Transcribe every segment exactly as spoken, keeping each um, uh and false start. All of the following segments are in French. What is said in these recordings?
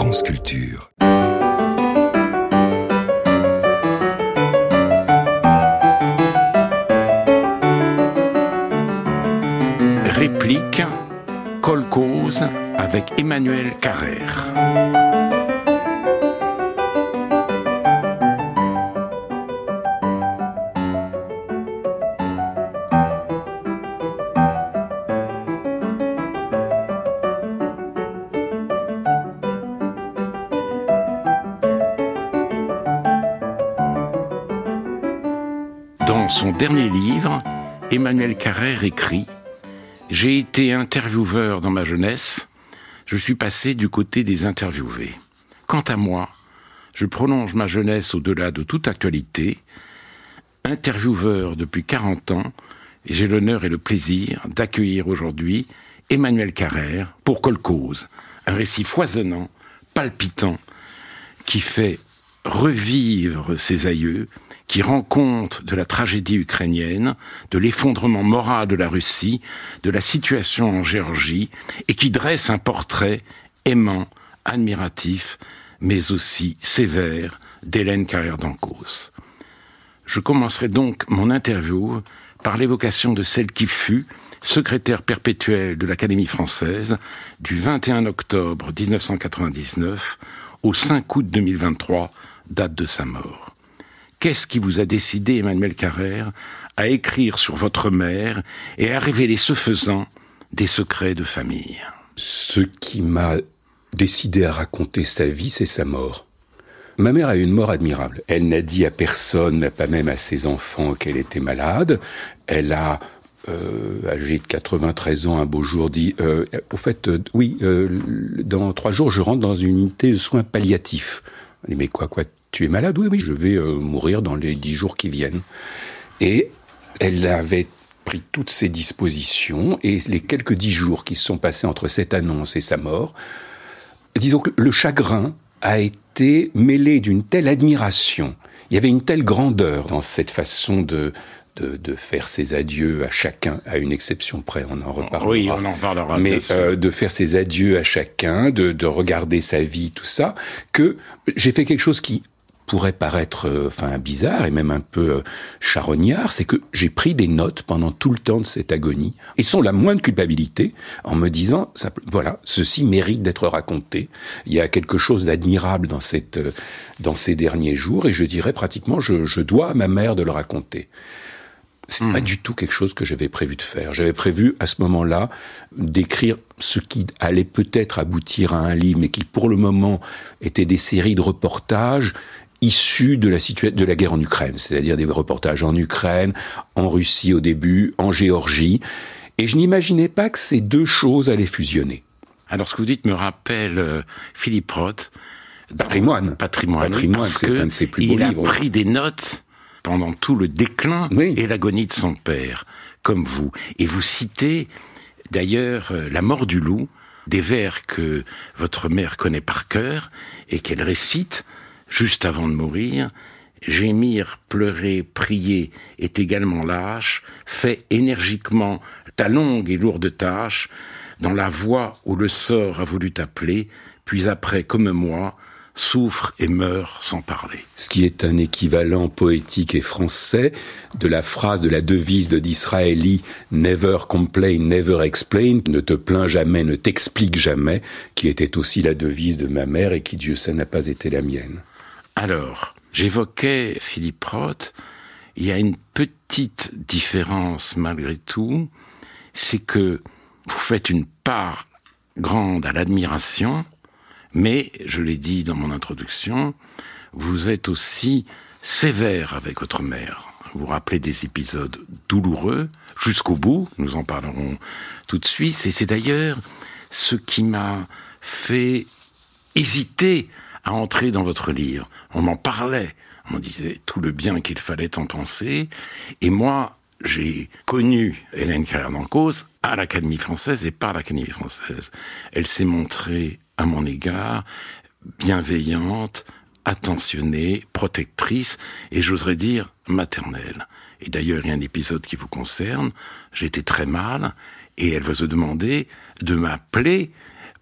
France Culture. Réplique, Kolkhoz avec Emmanuel Carrère. Dans son dernier livre, Emmanuel Carrère écrit « J'ai été intervieweur dans ma jeunesse, je suis passé du côté des interviewés. Quant à moi, je prolonge ma jeunesse au-delà de toute actualité, intervieweur depuis quarante ans, et j'ai l'honneur et le plaisir d'accueillir aujourd'hui Emmanuel Carrère pour Kolkhoz, un récit foisonnant, palpitant, qui fait revivre ses aïeux, qui rend compte de la tragédie ukrainienne, de l'effondrement moral de la Russie, de la situation en Géorgie, et qui dresse un portrait aimant, admiratif, mais aussi sévère d'Hélène Carrère d'Encausse. Je commencerai donc mon interview par l'évocation de celle qui fut secrétaire perpétuelle de l'Académie française du vingt et un octobre dix-neuf cent quatre-vingt-dix-neuf au cinq août deux mille vingt-trois, date de sa mort. Qu'est-ce qui vous a décidé, Emmanuel Carrère, à écrire sur votre mère et à révéler, ce faisant, des secrets de famille ? Ce qui m'a décidé à raconter sa vie, c'est sa mort. Ma mère a eu une mort admirable. Elle n'a dit à personne, pas même à ses enfants, qu'elle était malade. Elle a, euh, âgée de quatre-vingt-treize ans, un beau jour dit euh, « Au fait, euh, oui, euh, dans trois jours, je rentre dans une unité de soins palliatifs. » Elle dit « Mais quoi, quoi ? Tu es malade ? Oui, oui, je vais euh, mourir dans les dix jours qui viennent. » Et elle avait pris toutes ses dispositions, et les quelques dix jours qui se sont passés entre cette annonce et sa mort, disons que le chagrin a été mêlé d'une telle admiration. Il y avait une telle grandeur dans cette façon de, de, de faire ses adieux à chacun, à une exception près, on en reparlera. Oui, on en parlera. Mais euh, de faire ses adieux à chacun, de, de regarder sa vie, tout ça, que j'ai fait quelque chose qui pourrait paraître euh, enfin bizarre et même un peu euh, charognard, c'est que j'ai pris des notes pendant tout le temps de cette agonie, et sans la moindre culpabilité, en me disant, simple, voilà, ceci mérite d'être raconté. Il y a quelque chose d'admirable dans cette, euh, dans ces derniers jours, et je dirais pratiquement, je, je dois à ma mère de le raconter. C'est mmh. pas du tout quelque chose que j'avais prévu de faire. J'avais prévu, à ce moment-là, d'écrire ce qui allait peut-être aboutir à un livre, mais qui, pour le moment, était des séries de reportages issus de la situa- de la guerre en Ukraine, c'est-à-dire des reportages en Ukraine, en Russie au début, en Géorgie, et je n'imaginais pas que ces deux choses allaient fusionner. Alors, ce que vous dites me rappelle euh, Philippe Roth. Patrimoine. Patrimoine. Patrimoine, parce c'est un de ses plus beaux il livres. Il a pris des notes pendant tout le déclin oui. et l'agonie de son père, comme vous. Et vous citez, d'ailleurs, euh, La mort du loup, des vers que votre mère connaît par cœur et qu'elle récite juste avant de mourir. Gémir, pleurer, prier est également lâche. Fais énergiquement ta longue et lourde tâche dans la voie où le sort a voulu t'appeler, puis après, comme moi, souffre et meurt sans parler. Ce qui est un équivalent poétique et français de la phrase, de la devise de Disraeli « Never complain, never explain », ne te plains jamais, ne t'explique jamais, qui était aussi la devise de ma mère et qui, Dieu sait, n'a pas été la mienne. Alors, j'évoquais Philippe Roth, il y a une petite différence malgré tout, c'est que vous faites une part grande à l'admiration, mais, je l'ai dit dans mon introduction, vous êtes aussi sévère avec votre mère. Vous vous rappelez des épisodes douloureux, jusqu'au bout, nous en parlerons tout de suite, et c'est d'ailleurs ce qui m'a fait hésiter à entrer dans votre livre. On m'en parlait, on me disait tout le bien qu'il fallait en penser, et moi, j'ai connu Hélène Carrère d'Encausse à l'Académie française et par l'Académie française. Elle s'est montrée à mon égard bienveillante, attentionnée, protectrice et j'oserais dire maternelle. Et d'ailleurs, il y a un épisode qui vous concerne. J'étais très mal et elle vous a demandé de m'appeler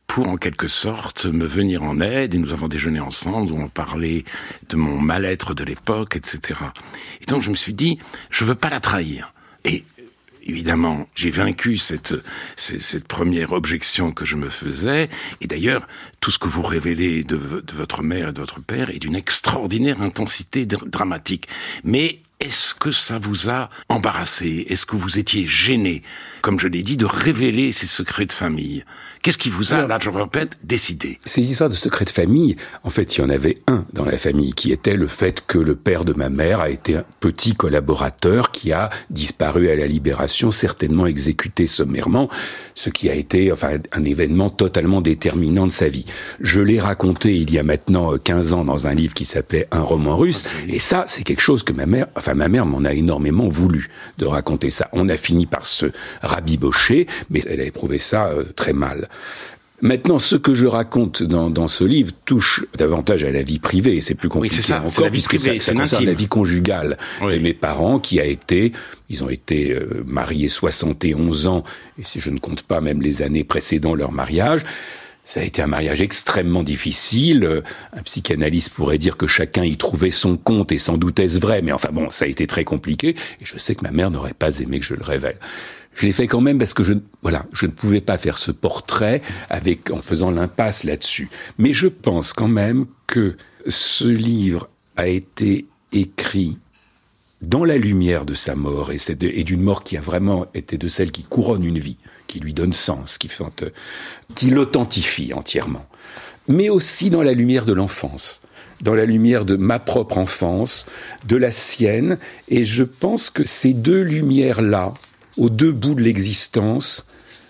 pour en quelque sorte me venir en aide, et nous avons déjeuné ensemble, où on parlait de mon mal-être de l'époque, et cetera. Et donc je me suis dit, je veux pas la trahir. Et évidemment, j'ai vaincu cette, cette, cette première objection que je me faisais. Et d'ailleurs, tout ce que vous révélez de, de votre mère et de votre père est d'une extraordinaire intensité dr- dramatique. Mais est-ce que ça vous a embarrassé ? Est-ce que vous étiez gêné, comme je l'ai dit, de révéler ces secrets de famille ? Qu'est-ce qui vous a, Alors, là je répète, décidé ? Ces histoires de secrets de famille, en fait, il y en avait un dans la famille, qui était le fait que le père de ma mère a été un petit collaborateur qui a disparu à la Libération, certainement exécuté sommairement, ce qui a été enfin un événement totalement déterminant de sa vie. Je l'ai raconté il y a maintenant quinze ans dans un livre qui s'appelait Un roman russe, okay. Et ça, c'est quelque chose que ma mère, enfin ma mère m'en a énormément voulu de raconter ça. On a fini par se rabibocher, mais elle a éprouvé ça euh, très mal. Maintenant, ce que je raconte dans, dans ce livre touche davantage à la vie privée, c'est plus compliqué oui, c'est ça, encore, c'est la vie puisque privée, ça, ça c'est concerne intime. La vie conjugale oui. de mes parents, qui a été, ils ont été euh, mariés soixante et onze ans, et si je ne compte pas même les années précédant leur mariage. Ça a été un mariage extrêmement difficile. Un psychanalyste pourrait dire que chacun y trouvait son compte, et sans doute est-ce vrai, mais enfin bon, ça a été très compliqué, et je sais que ma mère n'aurait pas aimé que je le révèle. Je l'ai fait quand même parce que je, voilà, je ne pouvais pas faire ce portrait avec, en faisant l'impasse là-dessus. Mais je pense quand même que ce livre a été écrit dans la lumière de sa mort, et, c'est de, et d'une mort qui a vraiment été de celle qui couronne une vie, qui lui donne sens, qui, fait, qui l'authentifie entièrement. Mais aussi dans la lumière de l'enfance, dans la lumière de ma propre enfance, de la sienne, et je pense que ces deux lumières-là, aux deux bouts de l'existence,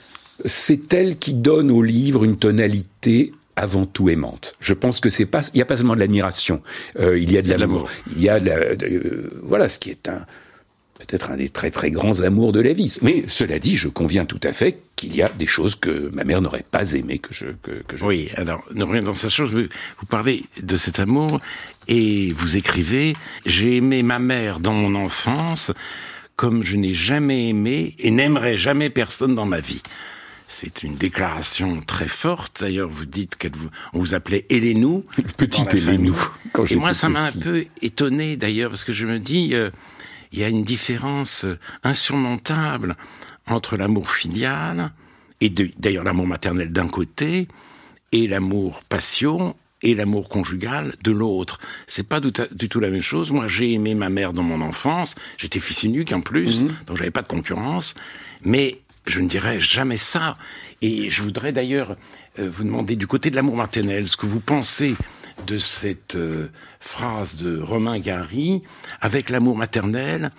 c'est elle qui donne au livre une tonalité avant tout aimante. Je pense que c'est pas, il y a pas seulement de l'admiration, euh, il y a de l'amour, il y a de la, de, euh, voilà, ce qui est un, peut-être un des très très grands amours de la vie. Mais cela dit, je conviens tout à fait qu'il y a des choses que ma mère n'aurait pas aimé que je, que, que je Oui, dise. alors, ne rien dans sa chose, vous parlez de cet amour, et vous écrivez, j'ai aimé ma mère dans mon enfance, comme je n'ai jamais aimé et n'aimerai jamais personne dans ma vie. C'est une déclaration très forte. D'ailleurs, vous dites qu'on vous, vous appelait Hélénou. Petite Hélénou. Quand et moi, ça m'a petit. un peu étonné, d'ailleurs, parce que je me dis, euh, il y a une différence insurmontable entre l'amour filial, et de, d'ailleurs l'amour maternel d'un côté, et l'amour passion, et l'amour conjugal de l'autre. C'est pas du, du tout la même chose. Moi, j'ai aimé ma mère dans mon enfance. J'étais fils unique en plus, mmh. donc j'avais pas de concurrence. Mais je ne dirais jamais ça. Et je voudrais d'ailleurs euh, vous demander du côté de l'amour maternel, ce que vous pensez de cette euh, phrase de Romain Gary, avec l'amour maternel,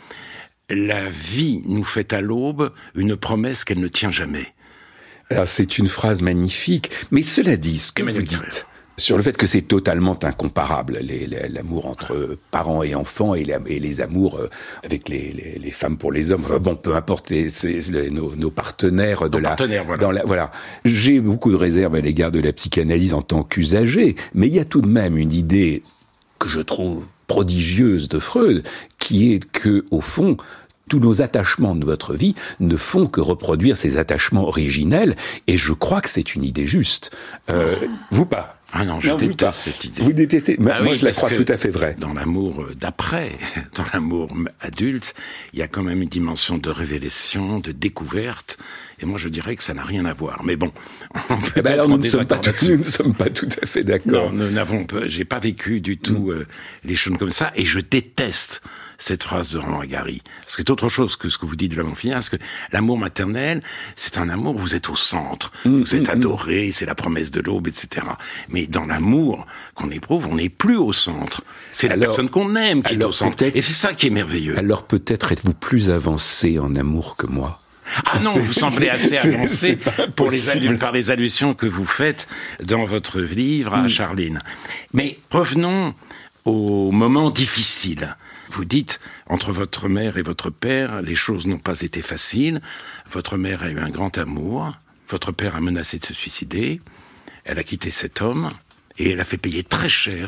la vie nous fait à l'aube une promesse qu'elle ne tient jamais. Alors, c'est une phrase magnifique, mais cela dit, ce que vous dites sur le fait que c'est totalement incomparable, les, les, l'amour entre parents et enfants, et, la, et les amours avec les, les, les femmes pour les hommes. Bon, peu importe, les, c'est, les, nos, nos partenaires de nos la, partenaires, voilà. Dans la, voilà. J'ai beaucoup de réserves à l'égard de la psychanalyse en tant qu'usager, mais il y a tout de même une idée que je trouve prodigieuse de Freud, qui est que, au fond, tous nos attachements de votre vie ne font que reproduire ces attachements originels, et je crois que c'est une idée juste. Euh, vous pas? Ah non, je non, déteste cette idée. Vous détestez? Bah Moi, oui, je la crois tout à fait vraie. Dans l'amour d'après, dans l'amour adulte, il y a quand même une dimension de révélation, de découverte, et moi je dirais que ça n'a rien à voir. Mais bon, on peut eh ben être alors, en nous, ne sommes pas tout, nous ne sommes pas tout à fait d'accord. Non, nous n'avons pas, j'ai pas vécu du tout mmh. euh, les choses comme ça, et je déteste cette phrase de Romain Gary. Parce que c'est autre chose que ce que vous dites de l'amour filial, parce que l'amour maternel, c'est un amour où vous êtes au centre, mmh, vous êtes mmh, adoré, c'est la promesse de l'aube, et cetera. Mais dans l'amour qu'on éprouve, on n'est plus au centre. C'est la alors, personne qu'on aime qui est au centre. Et c'est ça qui est merveilleux. Alors peut-être êtes-vous plus avancé en amour que moi? Ah non, vous semblez assez avancé pour les allu- par les allusions que vous faites dans votre livre à mmh. Charline. Mais revenons au moment difficile. Vous dites, entre votre mère et votre père, les choses n'ont pas été faciles. Votre mère a eu un grand amour. Votre père a menacé de se suicider. Elle a quitté cet homme et elle a fait payer très cher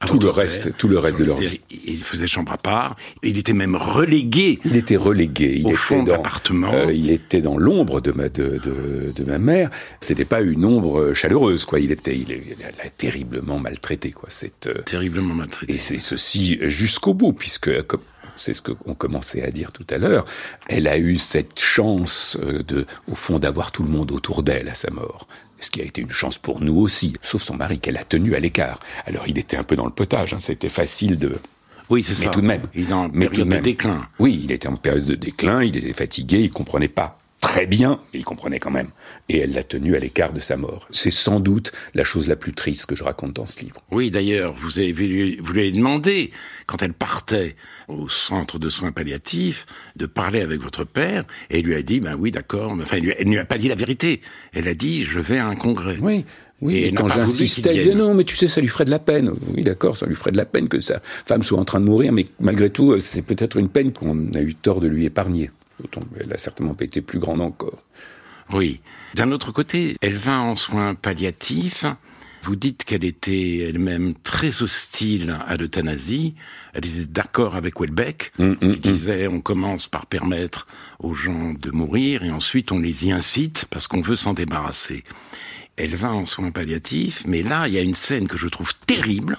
tout le reste, père, tout le reste de leur vie. Il faisait chambre à part. Il était même relégué. Il était relégué. Il au était fond dans, de l'appartement. Euh, il était dans l'ombre de ma de, de de ma mère. C'était pas une ombre chaleureuse, quoi. Il était, il, il l'a terriblement maltraité, quoi. C'est euh, terriblement maltraité. Et c'est ceci jusqu'au bout, puisque comme c'est ce qu'on commençait à dire tout à l'heure, elle a eu cette chance de, au fond, d'avoir tout le monde autour d'elle à sa mort. Ce qui a été une chance pour nous aussi, sauf son mari qu'elle a tenu à l'écart. Alors il était un peu dans le potage, hein, c'était facile de... Oui, c'est ça. Mais tout de même. Ils ont en mais période de, de déclin. Oui, il était en période de déclin, il était fatigué, il comprenait pas très bien, mais il comprenait quand même. Et elle l'a tenu à l'écart de sa mort. C'est sans doute la chose la plus triste que je raconte dans ce livre. Oui, d'ailleurs, vous, avez, vous lui avez demandé, quand elle partait au centre de soins palliatifs, de parler avec votre père, et elle lui a dit, ben oui, d'accord, enfin, elle ne lui a pas dit la vérité. Elle a dit, je vais à un congrès. Oui. Oui, et, et quand j'insistais, elle disait non, mais tu sais, ça lui ferait de la peine. Oui, d'accord, ça lui ferait de la peine que sa femme soit en train de mourir, mais malgré tout, c'est peut-être une peine qu'on a eu tort de lui épargner. D'autant qu'elle a certainement pas été plus grande encore. Oui. D'un autre côté, elle vint en soins palliatifs. Vous dites qu'elle était elle-même très hostile à l'euthanasie. Elle était d'accord avec Houellebecq. Mmh, mmh, Il disait, on commence par permettre aux gens de mourir et ensuite on les y incite parce qu'on veut s'en débarrasser. Elle vint en soins palliatifs, mais là, il y a une scène que je trouve terrible,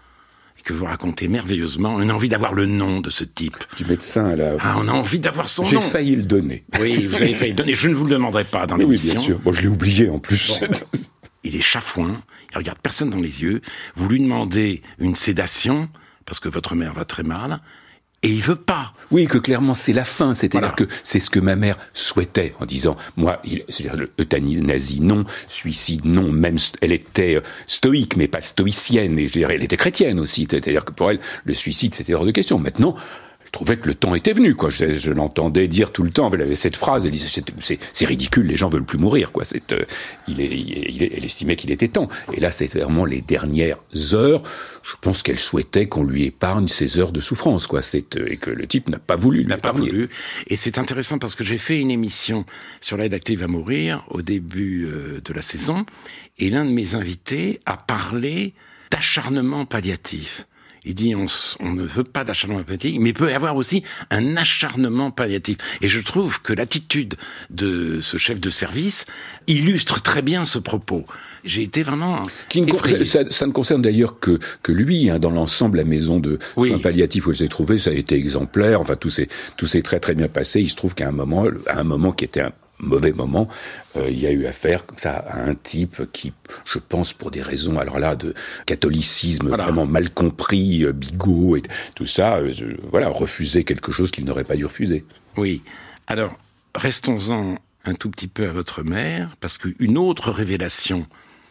que vous racontez merveilleusement. On a envie d'avoir le nom de ce type. Du médecin, là. Ah, on a envie d'avoir son J'ai nom. J'ai failli le donner. Oui, vous avez failli le donner. Je ne vous le demanderai pas dans oui, l'émission. Oui, bien sûr. Bon, je l'ai oublié, en plus. Bon. Il est chafouin. Il regarde personne dans les yeux. Vous lui demandez une sédation, parce que votre mère va très mal. Et il veut pas. Oui, que clairement c'est la fin, c'est-à-dire voilà. que c'est ce que ma mère souhaitait en disant, moi, il, c'est-à-dire l'euthanasie non, suicide non, même elle était stoïque mais pas stoïcienne, et je dirais elle était chrétienne aussi, c'est-à-dire que pour elle le suicide c'était hors de question. Maintenant, je trouvais que le temps était venu, quoi. Je, je l'entendais dire tout le temps. Elle avait cette phrase. Elle disait c'est, c'est, c'est ridicule. Les gens veulent plus mourir, quoi. C'est, euh, il est, il est, elle estimait qu'il était temps. Et là, c'est vraiment les dernières heures. Je pense qu'elle souhaitait qu'on lui épargne ces heures de souffrance, quoi. C'est, euh, et que le type n'a pas voulu. N'a pas voulu. Et c'est intéressant parce que j'ai fait une émission sur l'aide active à mourir au début euh, de la saison, et l'un de mes invités a parlé d'acharnement palliatif. Il dit on, on ne veut pas d'acharnement palliatif, mais il peut y avoir aussi un acharnement palliatif. Et je trouve que l'attitude de ce chef de service illustre très bien ce propos. J'ai été vraiment Qui ne, ça, ça ne concerne d'ailleurs que, que lui, hein, dans l'ensemble, la maison de oui. soins palliatifs où elle s'est trouvée, ça a été exemplaire. Enfin, tout s'est, tout s'est très très bien passé. Il se trouve qu'à un moment, à un moment qui était un mauvais moment, euh, il y a eu affaire comme ça à un type qui, je pense, pour des raisons, alors là, de catholicisme voilà. vraiment mal compris, euh, bigot et tout ça, euh, je, voilà, refusait quelque chose qu'il n'aurait pas dû refuser. Oui. Alors, restons-en un tout petit peu à votre mère, parce qu'une autre révélation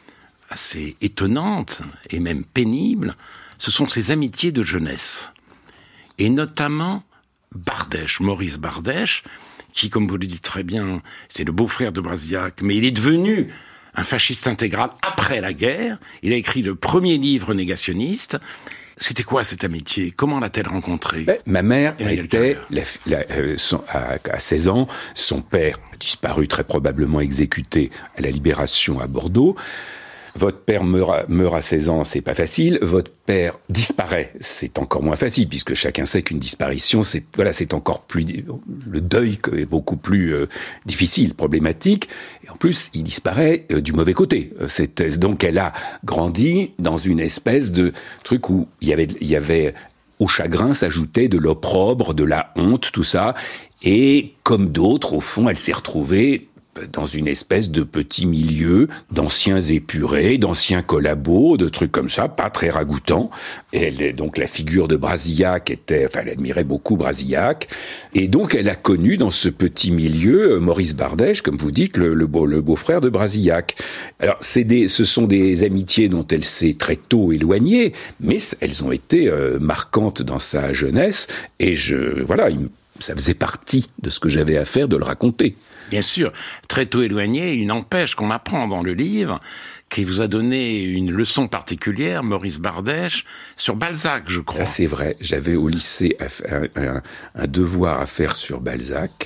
assez étonnante et même pénible, ce sont ses amitiés de jeunesse. Et notamment Bardèche, Maurice Bardèche, qui, comme vous le dites très bien, c'est le beau-frère de Brasillac, mais il est devenu un fasciste intégral après la guerre. Il a écrit le premier livre négationniste. C'était quoi cette amitié ? Comment l'a-t-elle rencontrée ? ben, Ma mère était, la, la, euh, son, à, à seize ans, son père a disparu, très probablement exécuté à la Libération à Bordeaux. Votre père meurt à, meurt à seize ans, c'est pas facile. Votre père disparaît, c'est encore moins facile, puisque chacun sait qu'une disparition, c'est voilà, c'est encore plus le deuil est beaucoup plus euh, difficile, problématique. Et en plus, il disparaît euh, du mauvais côté. C'est, donc, elle a grandi dans une espèce de truc où il y avait, il y avait au chagrin s'ajoutait de l'opprobre, de la honte, tout ça. Et comme d'autres, au fond, elle s'est retrouvée dans une espèce de petit milieu d'anciens épurés, d'anciens collabos, de trucs comme ça, pas très ragoûtants. Et elle, donc la figure de Brasillac était, enfin, elle admirait beaucoup Brasillac. Et donc elle a connu dans ce petit milieu Maurice Bardèche, comme vous dites, le, le, beau, le beau-frère de Brasillac. Alors c'est des, ce sont des amitiés dont elle s'est très tôt éloignée, mais elles ont été euh, marquantes dans sa jeunesse. Et je, voilà, il, ça faisait partie de ce que j'avais à faire de le raconter. Bien sûr, très tôt éloigné, il n'empêche qu'on apprend dans le livre qu'il vous a donné une leçon particulière, Maurice Bardèche, sur Balzac, je crois. Ça, c'est vrai. J'avais au lycée un, un, un devoir à faire sur Balzac.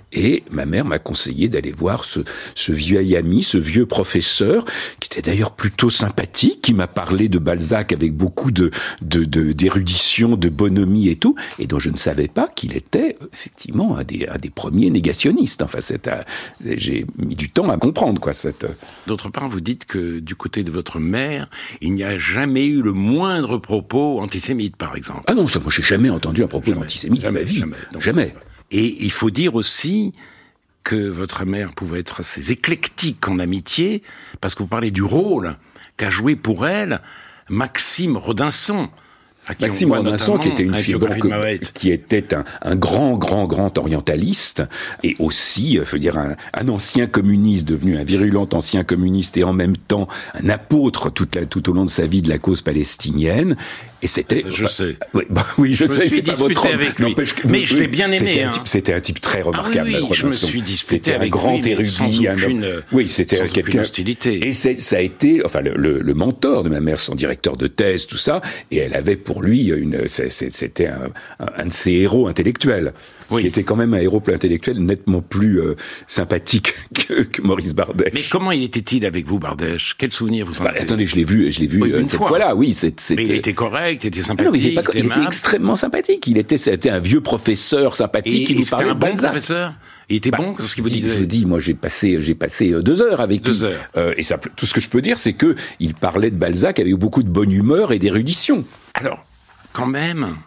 Et ma mère m'a conseillé d'aller voir ce, ce vieil ami, ce vieux professeur, qui était d'ailleurs plutôt sympathique, qui m'a parlé de Balzac avec beaucoup de, de, de, d'érudition, de bonhomie et tout, et dont je ne savais pas qu'il était effectivement un des, un des premiers négationnistes. Enfin, c'est un, j'ai mis du temps à comprendre, quoi. Cette... D'autre part, vous dites que du côté de votre mère, il n'y a jamais eu le moindre propos antisémite, par exemple. Ah non, ça, moi, j'ai jamais entendu un propos antisémite jamais, de ma vie. Jamais. Donc, jamais. Et il faut dire aussi que votre mère pouvait être assez éclectique en amitié, parce que vous parlez du rôle qu'a joué pour elle Maxime Rodinson. Maxime Rodinson, qui était une figure, qui était un, un grand, grand, grand orientaliste, et aussi, je veux dire, un, un ancien communiste, devenu un virulent ancien communiste, et en même temps un apôtre toute la, tout au long de sa vie de la cause palestinienne. Et c'était... Je enfin, sais. Oui, bah, oui je, je sais, me suis disputé avec lui. Que, mais je l'ai bien aimé. C'était, hein. un type, c'était un type très remarquable, ah oui, oui, Rodinson. Je me suis disputé avec lui. C'était un grand lui, érudit. Sans aucune, un... Oui, c'était sans quelqu'un... hostilité. Et c'est, ça a été, enfin, le, le, le mentor de ma mère, son directeur de thèse, tout ça, et elle avait pour lui une... C'était un, un de ses héros intellectuels. Oui. Qui était quand même un héros intellectuel nettement plus euh, sympathique que, que Maurice Bardèche. Mais comment il était-il avec vous, Bardèche? Quel souvenir vous en bah, avez? Attendez, je l'ai vu, je l'ai vu oui, euh, cette fois-là. Oui, c'est, c'était... Mais il était correct, il était sympathique. Ah non, il était, pas... il était extrêmement sympathique. Il était, c'était un vieux professeur sympathique et, qui et nous parlait de Balzac. C'était un bon professeur. Il était bah, bon, ce qu'il vous disait. Je dis, moi, j'ai passé, j'ai passé deux heures avec deux lui. Heures. Euh, et ça, tout ce que je peux dire, c'est que il parlait de Balzac avec beaucoup de bonne humeur et d'érudition. Alors, quand même.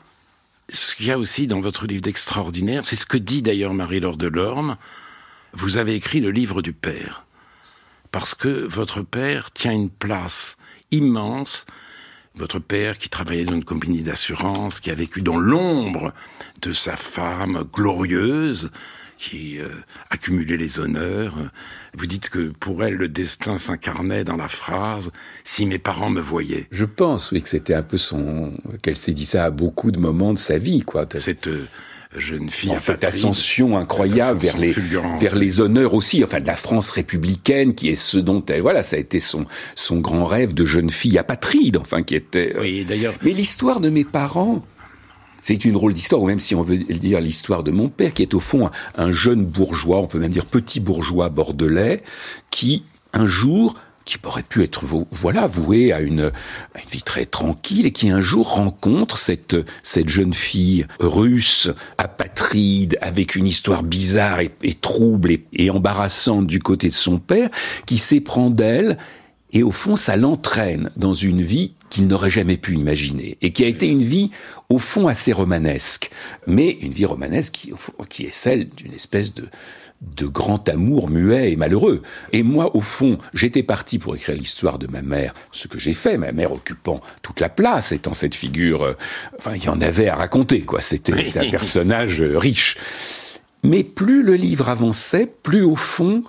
Ce qu'il y a aussi dans votre livre d'extraordinaire, c'est ce que dit d'ailleurs Marie-Laure Delorme, vous avez écrit le livre du père. Parce que votre père tient une place immense. Votre père qui travaillait dans une compagnie d'assurance, qui a vécu dans l'ombre de sa femme glorieuse, qui euh, accumulait les honneurs. Vous dites que pour elle, le destin s'incarnait dans la phrase « Si mes parents me voyaient ». Je pense, oui, que c'était un peu son... qu'elle s'est dit ça à beaucoup de moments de sa vie, quoi. Cette euh, jeune fille... Cette ascension incroyable cette ascension vers les vers les honneurs aussi, enfin de la France républicaine, qui est ce dont elle... Voilà, ça a été son, son grand rêve de jeune fille apatride, enfin, qui était... Euh... Oui, d'ailleurs... Mais l'histoire de mes parents... C'est une drôle d'histoire, ou même si on veut dire l'histoire de mon père, qui est au fond un, un jeune bourgeois, on peut même dire petit bourgeois bordelais, qui, un jour, qui aurait pu être, voilà, voué à une, à une vie très tranquille, et qui un jour rencontre cette, cette jeune fille russe, apatride, avec une histoire bizarre et, et trouble et, et embarrassante du côté de son père, qui s'éprend d'elle, et au fond, ça l'entraîne dans une vie qu'il n'aurait jamais pu imaginer, et qui a été une vie, au fond, assez romanesque, mais une vie romanesque qui, au fond, qui est celle d'une espèce de, de grand amour muet et malheureux. Et moi, au fond, j'étais parti pour écrire l'histoire de ma mère, ce que j'ai fait, ma mère occupant toute la place, étant cette figure, euh, enfin, il y en avait à raconter, quoi, c'était, c'était un personnage euh, riche. Mais plus le livre avançait, plus, au fond,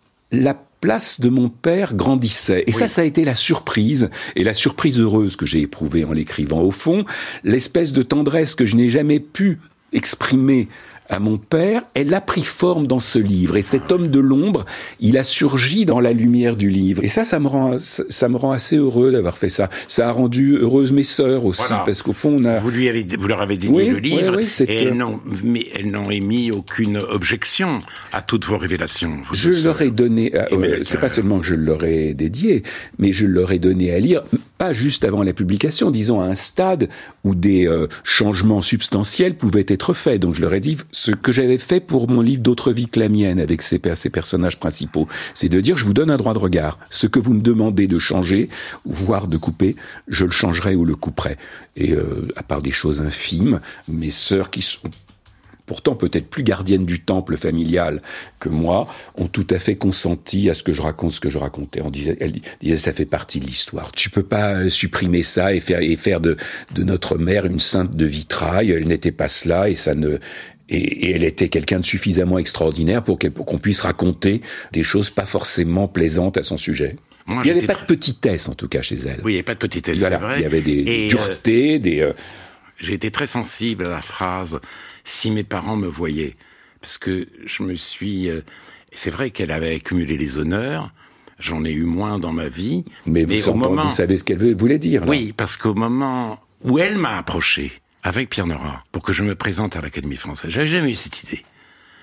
la place de mon père grandissait. Et oui. ça, ça a été la surprise, et la surprise heureuse que j'ai éprouvée en l'écrivant. Au fond, l'espèce de tendresse que je n'ai jamais pu exprimer à mon père, elle a pris forme dans ce livre. Et cet homme de l'ombre, il a surgi dans la lumière du livre. Et ça, ça me rend, ça me rend assez heureux d'avoir fait ça. Ça a rendu heureuse mes sœurs aussi, voilà. Parce qu'au fond, on a... Vous lui avez, vous leur avez dédié oui, le livre, oui, oui, et elles n'ont, mais elles n'ont émis aucune objection à toutes vos révélations. Je leur ai donné, euh, euh, c'est pas seulement que je leur ai dédié, mais je leur ai donné à lire, pas juste avant la publication, disons à un stade où des euh, changements substantiels pouvaient être faits. Donc je leur ai dit ce que j'avais fait pour mon livre D'autres vies que la mienne, avec ces, ces personnages principaux, c'est de dire je vous donne un droit de regard. Ce que vous me demandez de changer, voire de couper, je le changerai ou le couperai. Et euh, à part des choses infimes, mes sœurs qui sont pourtant peut-être plus gardiennes du temple familial que moi, ont tout à fait consenti à ce que je raconte ce que je racontais. On disait, elle disait, ça fait partie de l'histoire. Tu peux pas supprimer ça et faire, et faire de, de notre mère une sainte de vitrail. Elle n'était pas cela, et ça ne, et, et elle était quelqu'un de suffisamment extraordinaire pour, pour qu'on puisse raconter des choses pas forcément plaisantes à son sujet. Moi, il n'y avait pas très... de petitesse, en tout cas, chez elle. Oui, il n'y avait pas de petitesse, voilà, c'est vrai. Il y avait des et duretés, euh, des... Euh... J'ai été très sensible à la phrase « si mes parents me voyaient ». Parce que je me suis... Euh, c'est vrai qu'elle avait accumulé les honneurs, j'en ai eu moins dans ma vie. Mais, mais vous, au moment, vous savez ce qu'elle voulait dire, là. Oui, parce qu'au moment où elle m'a approché, avec Pierre Nora, pour que je me présente à l'Académie française, j'avais jamais eu cette idée.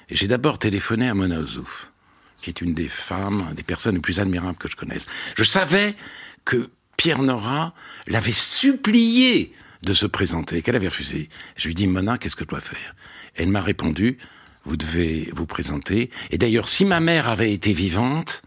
Et j'ai d'abord téléphoné à Mona Ozouf, qui est une des femmes, des personnes les plus admirables que je connaisse. Je savais que Pierre Nora l'avait supplié de se présenter, qu'elle avait refusé. Je lui ai dit, Mona, qu'est-ce que je dois faire? Elle m'a répondu, vous devez vous présenter. Et d'ailleurs, si ma mère avait été vivante,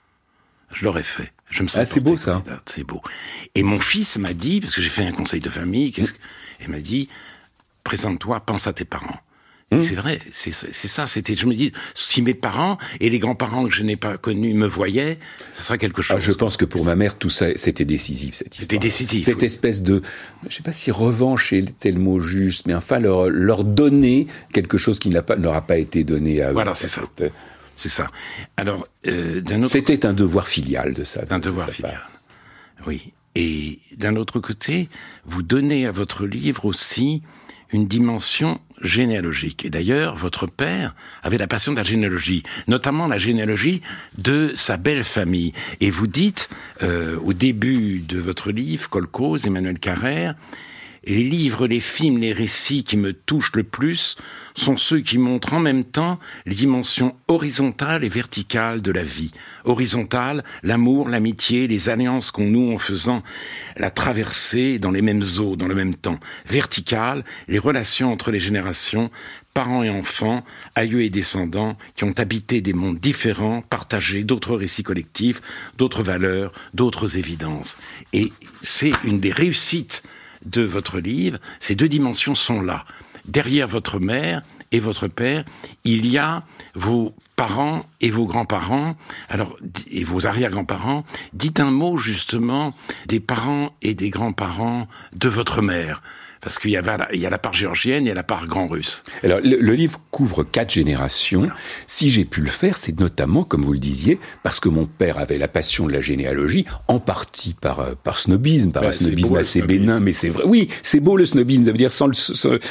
je l'aurais fait. Je me ah, c'est beau ça. C'est beau. Et mon fils m'a dit, parce que j'ai fait un conseil de famille, qu'est-ce que... il m'a dit, présente-toi, pense à tes parents. Mmh. C'est vrai, c'est, c'est ça. C'était, je me dis, si mes parents et les grands-parents que je n'ai pas connus me voyaient, ce serait quelque chose. Ah, je pense que pour ma mère, tout ça, c'était décisif, cette histoire. C'était décisif. Cette oui. espèce de, je sais pas si revanche était le mot juste, mais enfin leur leur donner quelque chose qui n'a pas, n'aura pas été donné à eux. Voilà, c'est ça. C'était... C'est ça. Alors, euh, d'un autre... C'était un devoir filial de ça. Un devoir filial. Oui. Et d'un autre côté, vous donnez à votre livre aussi une dimension généalogique. Et d'ailleurs, votre père avait la passion de la généalogie, notamment la généalogie de sa belle famille. Et vous dites, euh, au début de votre livre, Kolkhoz, Emmanuel Carrère, les livres, les films, les récits qui me touchent le plus sont ceux qui montrent en même temps les dimensions horizontales et verticales de la vie. Horizontale, l'amour, l'amitié, les alliances qu'on noue en faisant la traversée dans les mêmes eaux, dans le même temps. Verticale, les relations entre les générations, parents et enfants, aïeux et descendants, qui ont habité des mondes différents, partagé d'autres récits collectifs, d'autres valeurs, d'autres évidences. Et c'est une des réussites de votre livre, ces deux dimensions sont là. Derrière votre mère et votre père, il y a vos parents et vos grands-parents, alors, et vos arrière-grands-parents. Dites un mot, justement, des parents et des grands-parents de votre mère. Parce qu'il y a la, il y a la part géorgienne, il y a la part grand-russe. Alors, le, le livre couvre quatre générations. Voilà. Si j'ai pu le faire, c'est notamment, comme vous le disiez, parce que mon père avait la passion de la généalogie, en partie par, par snobisme, par ouais, un snobisme beau, assez bénin, mais c'est vrai. Oui, c'est beau le snobisme, ça veut dire sans le... Ce, euh,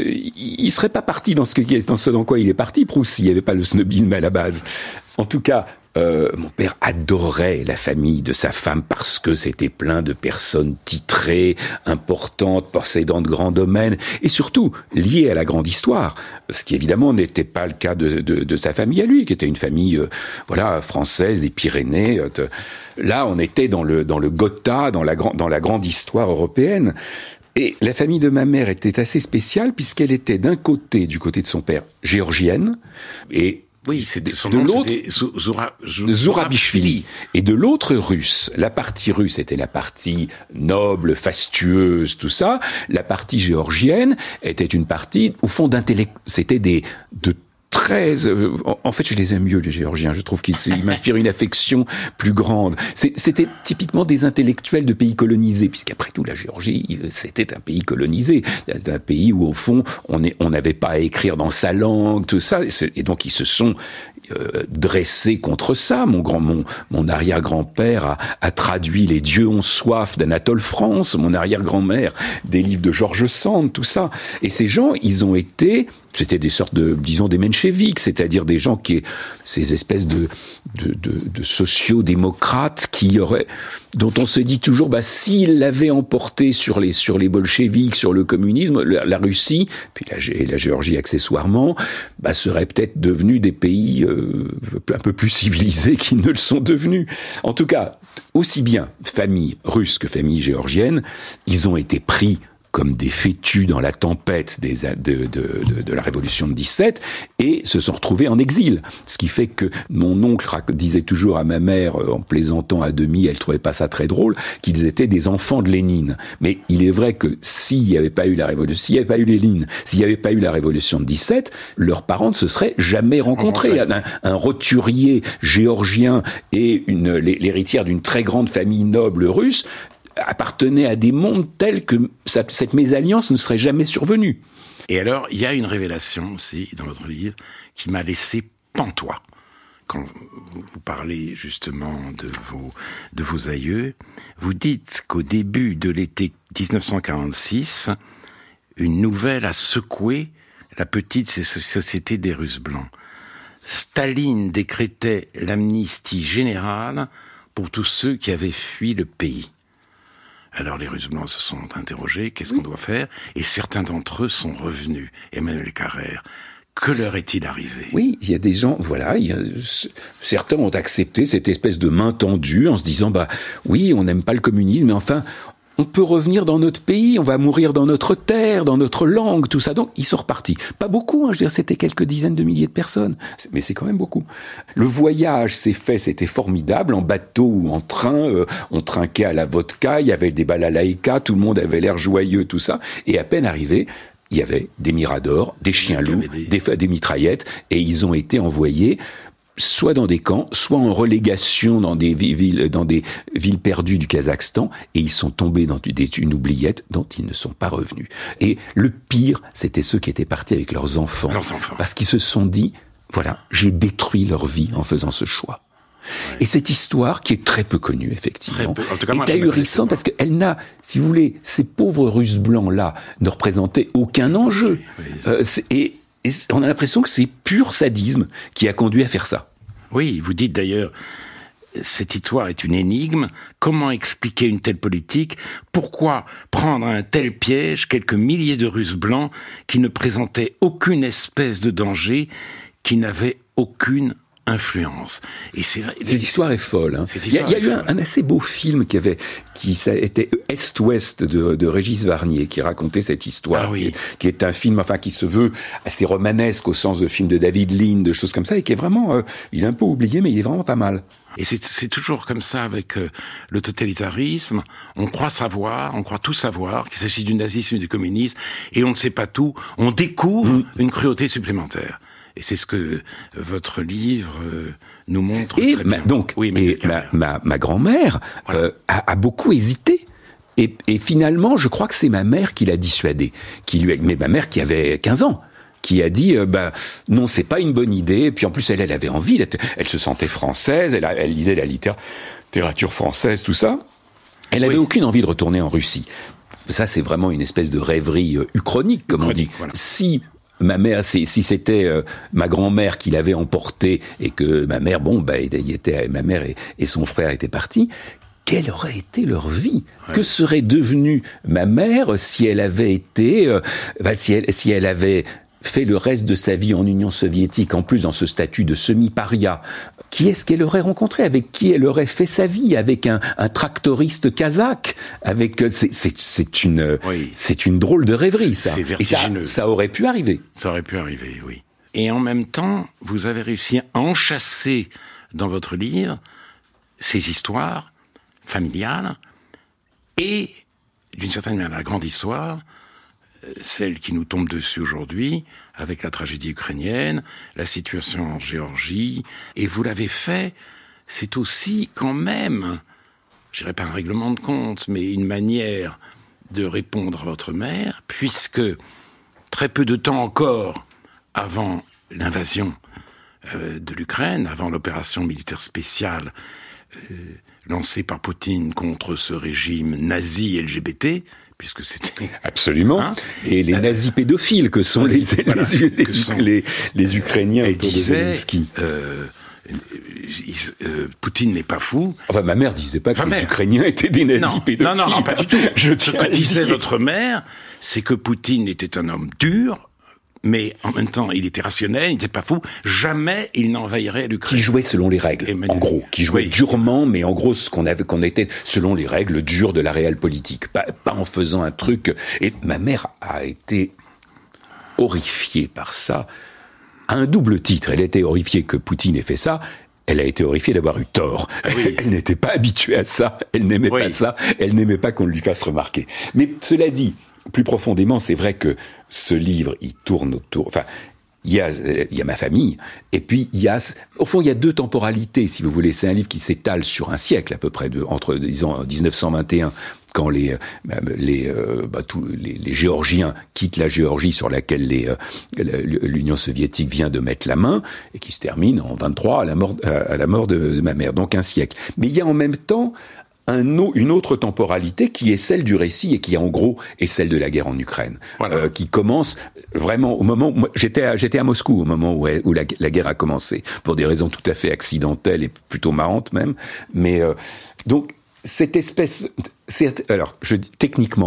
il serait pas parti dans ce, que, dans ce dans quoi il est parti, Proust, s'il n'y avait pas le snobisme à la base. En tout cas... Euh, mon père adorait la famille de sa femme parce que c'était plein de personnes titrées, importantes, possédant de grands domaines, et surtout liées à la grande histoire. Ce qui évidemment n'était pas le cas de, de, de sa famille à lui, qui était une famille, euh, voilà, française des Pyrénées. Euh, là, on était dans le dans le Gotha, dans la grande dans la grande histoire européenne. Et la famille de ma mère était assez spéciale puisqu'elle était d'un côté, du côté de son père, géorgienne, et oui, c'était son de nom, l'autre, c'était Zoura, Zourabichvili. Et de l'autre russe, la partie russe était la partie noble, fastueuse, tout ça. La partie géorgienne était une partie, au fond, d'intellect. C'était des de très... En fait, je les aime mieux, les Géorgiens. Je trouve qu'ils m'inspirent une affection plus grande. C'était typiquement des intellectuels de pays colonisés, puisqu'après tout, la Géorgie, c'était un pays colonisé. Un pays où, au fond, on est, on n'avait pas à écrire dans sa langue, tout ça. Et donc, ils se sont euh, dressés contre ça. Mon grand, mon, mon arrière-grand-père a, a traduit Les dieux ont soif d'Anatole France. Mon arrière-grand-mère, des livres de George Sand, tout ça. Et ces gens, ils ont été... C'était des sortes de, disons, des mencheviks, c'est-à-dire des gens qui, ces espèces de, de, de, de sociaux-démocrates qui auraient, dont on se dit toujours, bah, s'ils l'avaient emporté sur les, sur les bolcheviks, sur le communisme, la, la Russie, puis la, la Géorgie accessoirement, bah, seraient peut-être devenus des pays, euh, un peu plus civilisés qu'ils ne le sont devenus. En tout cas, aussi bien famille russe que famille géorgienne, ils ont été pris comme des fétus dans la tempête des, de, de, de, de la Révolution de dix-sept, et se sont retrouvés en exil. Ce qui fait que mon oncle disait toujours à ma mère, en plaisantant à demi, elle trouvait pas ça très drôle, qu'ils étaient des enfants de Lénine. Mais il est vrai que s'il n'y avait pas eu la Révolution, s'il n'y avait pas eu Lénine, s'il n'y avait pas eu la Révolution de dix-sept, leurs parents ne se seraient jamais rencontrés. Un, un roturier géorgien et une, l'héritière d'une très grande famille noble russe appartenait à des mondes tels que ça, cette mésalliance ne serait jamais survenue. Et alors, il y a une révélation aussi dans votre livre qui m'a laissé pantois. Quand vous parlez justement de vos, de vos aïeux, vous dites qu'au début de l'été dix-neuf cent quarante-six, une nouvelle a secoué la petite société des Russes blancs. Staline décrétait l'amnistie générale pour tous ceux qui avaient fui le pays. Alors les Russes blancs se sont interrogés, qu'est-ce qu'on doit faire? Et certains d'entre eux sont revenus. Emmanuel Carrère, Que leur est-il arrivé ? Oui, il y a des gens, voilà, il y a, certains ont accepté cette espèce de main tendue en se disant, bah oui, on n'aime pas le communisme, mais enfin, on peut revenir dans notre pays, on va mourir dans notre terre, dans notre langue, tout ça. Donc, ils sont repartis. Pas beaucoup, hein, je veux dire, c'était quelques dizaines de milliers de personnes, mais c'est quand même beaucoup. Le voyage s'est fait, c'était formidable, en bateau ou en train, euh, on trinquait à la vodka, il y avait des balalaïkas, tout le monde avait l'air joyeux, tout ça, et à peine arrivé, il y avait des miradors, des chiens-loups, des... Des, des mitraillettes, et ils ont été envoyés soit dans des camps, soit en relégation dans des villes, dans des villes perdues du Kazakhstan, et ils sont tombés dans une oubliette dont ils ne sont pas revenus. Et le pire, c'était ceux qui étaient partis avec leurs enfants, leurs enfants. Parce qu'ils se sont dit, voilà, j'ai détruit leur vie en faisant ce choix. Ouais. Et cette histoire, qui est très peu connue, effectivement, très peu. En tout cas, est ahurissante parce qu'elle n'a, si vous voulez, ces pauvres Russes blancs-là ne représentaient aucun enjeu. Oui, oui, euh, et, et on a l'impression que c'est pur sadisme qui a conduit à faire ça. Oui, vous dites d'ailleurs, cette histoire est une énigme. Comment expliquer une telle politique ? Pourquoi prendre un tel piège quelques milliers de Russes blancs qui ne présentaient aucune espèce de danger, qui n'avaient aucune influence. Et c'est vrai. Cette histoire est folle. Hein. Il y a, il y a eu un, un assez beau film qui avait, qui ça était Est-Ouest de, de Régis Varnier, qui racontait cette histoire, ah oui. qui, qui est un film, enfin, qui se veut assez romanesque au sens de film de David Lean, de choses comme ça, et qui est vraiment, euh, il est un peu oublié, mais il est vraiment pas mal. Et c'est, c'est toujours comme ça avec euh, le totalitarisme. On croit savoir, on croit tout savoir, qu'il s'agit du nazisme et du communisme, et on ne sait pas tout. On découvre mmh. une cruauté supplémentaire. Et c'est ce que votre livre euh, nous montre et très ma, bien. Donc, oui, et ma, ma, ma grand-mère voilà. euh, a, a beaucoup hésité. Et, et finalement, je crois que c'est ma mère qui l'a dissuadée. Qui lui a, mais ma mère qui avait quinze ans, qui a dit, euh, ben non, c'est pas une bonne idée. Et puis en plus, elle, elle avait envie, elle, elle se sentait française, elle, elle lisait la littérature française, tout ça. Elle avait oui. aucune envie de retourner en Russie. Ça, c'est vraiment une espèce de rêverie euh, uchronique, comme uchronique, on dit. Voilà. Si ma mère, si, si c'était euh, ma grand-mère qui l'avait emporté et que ma mère, bon, bah, il était, ma mère et, et son frère étaient partis, quelle aurait été leur vie ? Ouais. Que serait devenue ma mère si elle avait été, euh, bah, si elle, si elle avait fait le reste de sa vie en Union soviétique, en plus dans ce statut de semi-paria? Qui est-ce qu'elle aurait rencontré? Avec qui elle aurait fait sa vie? Avec un, un tractoriste kazakh? Avec, c'est, c'est, c'est une, oui. c'est une drôle de rêverie, ça. C'est vertigineux. Et ça, ça aurait pu arriver. Ça aurait pu arriver, oui. Et en même temps, vous avez réussi à enchasser dans votre livre ces histoires familiales et, d'une certaine manière, la grande histoire, celle qui nous tombe dessus aujourd'hui, avec la tragédie ukrainienne, la situation en Géorgie, et vous l'avez fait, c'est aussi quand même, je dirais pas un règlement de compte, mais une manière de répondre à votre mère, puisque très peu de temps encore avant l'invasion euh, de l'Ukraine, avant l'opération militaire spéciale euh, lancée par Poutine contre ce régime nazi L G B T, puisque c'était... Absolument. Hein et les nazis pédophiles que sont les, les, voilà, les, les, sont... les, les Ukrainiens autour disait, de Zelensky. Euh, euh, Poutine n'est pas fou. Enfin, ma mère disait pas que enfin, les mère. Ukrainiens étaient des nazis non, pédophiles. Non, non, non, pas du tout. Je Ce que disait votre mère, c'est que Poutine était un homme dur, mais en même temps, il était rationnel, il n'était pas fou. Jamais il n'envahirait l'Ukraine. Qui jouait selon les règles, Emmanuel. En gros. Qui jouait oui. durement, mais en gros, ce qu'on avait, qu'on était selon les règles dures de la réelle politique. Pas, pas en faisant un truc. Et ma mère a été horrifiée par ça. À un double titre. Elle était horrifiée que Poutine ait fait ça. Elle a été horrifiée d'avoir eu tort. Oui. Elle n'était pas habituée à ça. Elle n'aimait oui. pas ça. Elle n'aimait pas qu'on lui fasse remarquer. Mais cela dit, plus profondément, c'est vrai que ce livre, il tourne autour... Enfin, il y a, il y a ma famille, et puis il y a... Au fond, il y a deux temporalités, si vous voulez. C'est un livre qui s'étale sur un siècle, à peu près, de, entre, disons, dix-neuf cent vingt et un, quand les, les, bah, tous les, les Géorgiens quittent la Géorgie sur laquelle les, l'Union soviétique vient de mettre la main, et qui se termine en vingt-trois, à la mort, à la mort de, de ma mère, donc un siècle. Mais il y a en même temps... Un, une autre temporalité qui est celle du récit et qui en gros est celle de la guerre en Ukraine, voilà. euh, qui commence vraiment au moment où j'étais à, j'étais à Moscou au moment où, où la, la guerre a commencé pour des raisons tout à fait accidentelles et plutôt marrantes même. Mais euh, donc cette espèce, c'est, alors je dis techniquement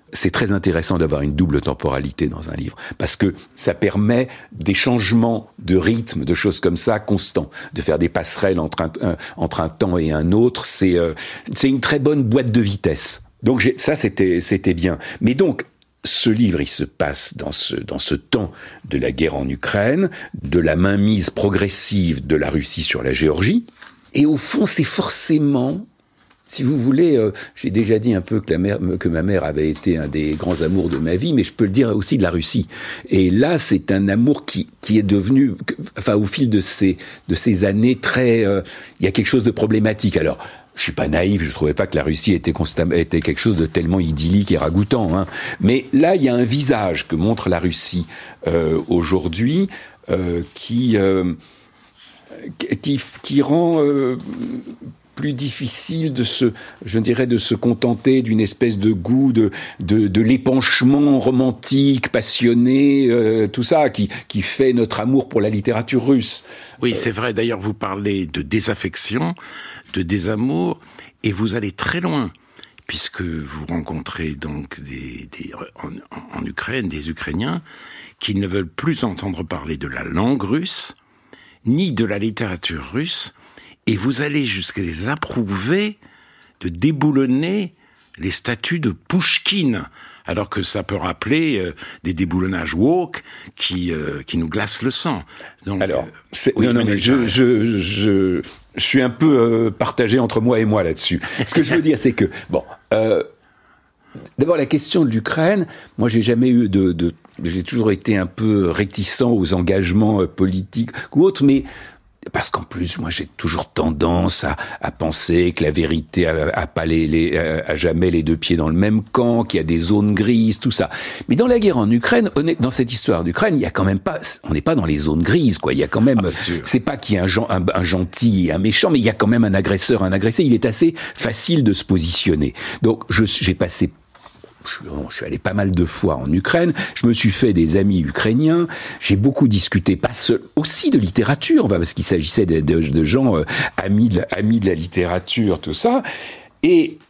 c'est très intéressant d'avoir une double temporalité dans un livre, parce que ça permet des changements de rythme, de choses comme ça, constants, de faire des passerelles entre un, un, entre un temps et un autre. C'est, euh, c'est une très bonne boîte de vitesse. Donc j'ai, ça, c'était, c'était bien. Mais donc, ce livre, il se passe dans ce, dans ce temps de la guerre en Ukraine, de la mainmise progressive de la Russie sur la Géorgie. Et au fond, c'est forcément... Si vous voulez, euh, j'ai déjà dit un peu que, la mère, que ma mère avait été un des grands amours de ma vie, mais je peux le dire aussi de la Russie. Et là, c'est un amour qui, qui est devenu, enfin, au fil de ces, de ces années, très, euh, il y a quelque chose de problématique. Alors, je suis pas naïf, je trouvais pas que la Russie était constamment, était quelque chose de tellement idyllique et ragoûtant, hein. Mais là, il y a un visage que montre la Russie euh, aujourd'hui euh, qui, euh, qui, qui rend euh, plus difficile de se, je dirais, de se contenter d'une espèce de goût de de, de l'épanchement romantique, passionné, euh, tout ça qui qui fait notre amour pour la littérature russe. Oui, c'est vrai. D'ailleurs, vous parlez de désaffection, de désamour, et vous allez très loin, puisque vous rencontrez donc des, des en, en Ukraine des Ukrainiens qui ne veulent plus entendre parler de la langue russe, ni de la littérature russe. Et vous allez jusqu'à les approuver de déboulonner les statues de Pouchkine, alors que ça peut rappeler euh, des déboulonnages woke qui euh, qui nous glacent le sang. Donc, alors, c'est, oui, non, non, mais je, je, je, je suis un peu euh, partagé entre moi et moi là-dessus. Ce que je veux dire, c'est que bon, euh, d'abord la question de l'Ukraine, moi j'ai jamais eu de, de, j'ai toujours été un peu réticent aux engagements euh, politiques ou autres, mais parce qu'en plus, moi, j'ai toujours tendance à, à penser que la vérité a, a pas les, les, a jamais les deux pieds dans le même camp, qu'il y a des zones grises, tout ça. Mais dans la guerre en Ukraine, dans cette histoire d'Ukraine, il y a quand même pas, on n'est pas dans les zones grises, quoi. Il y a quand même, ah, c'est, c'est pas qu'il y a un, un, un gentil et un méchant, mais il y a quand même un agresseur, un agressé. Il est assez facile de se positionner. Donc, je, j'ai passé Je suis allé pas mal de fois en Ukraine, je me suis fait des amis ukrainiens, j'ai beaucoup discuté, pas seul, aussi de littérature, parce qu'il s'agissait de, de, de gens euh, amis, de, amis de la littérature, tout ça. Et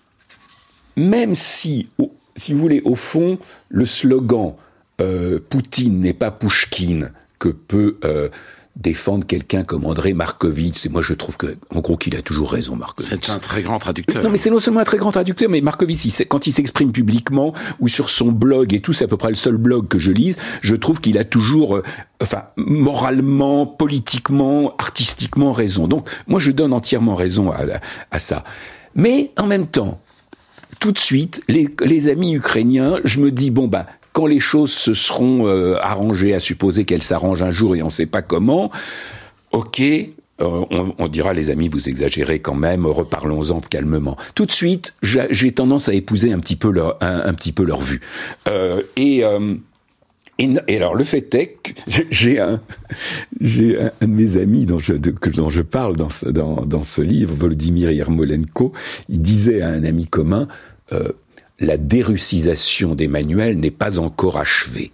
même si, au, si vous voulez, au fond, le slogan euh, « Poutine n'est pas Pouchkine » que peut... Euh, défendre quelqu'un comme André Markovitch, et moi je trouve que, en gros, qu'il a toujours raison, Markovitch. C'est un très grand traducteur. Non, mais c'est non seulement un très grand traducteur, mais Markovitch, il, quand il s'exprime publiquement, ou sur son blog et tout, c'est à peu près le seul blog que je lise, je trouve qu'il a toujours, euh, enfin, moralement, politiquement, artistiquement raison. Donc, moi je donne entièrement raison à, à ça. Mais, en même temps, tout de suite, les, les amis ukrainiens, je me dis, bon, bah, quand les choses se seront euh, arrangées, à supposer qu'elles s'arrangent un jour et on ne sait pas comment, ok, euh, on, on dira les amis, vous exagérez quand même, reparlons-en calmement. Tout de suite, j'ai, j'ai tendance à épouser un petit peu leur, un, un petit peu leur vue. Euh, et, euh, et, et alors le fait est que j'ai un, j'ai un, un de mes amis dont je, de, que, dont je parle dans ce, dans, dans ce livre, Volodymyr Yermolenko, il disait à un ami commun. Euh, La dérussisation d'Emmanuel n'est pas encore achevée.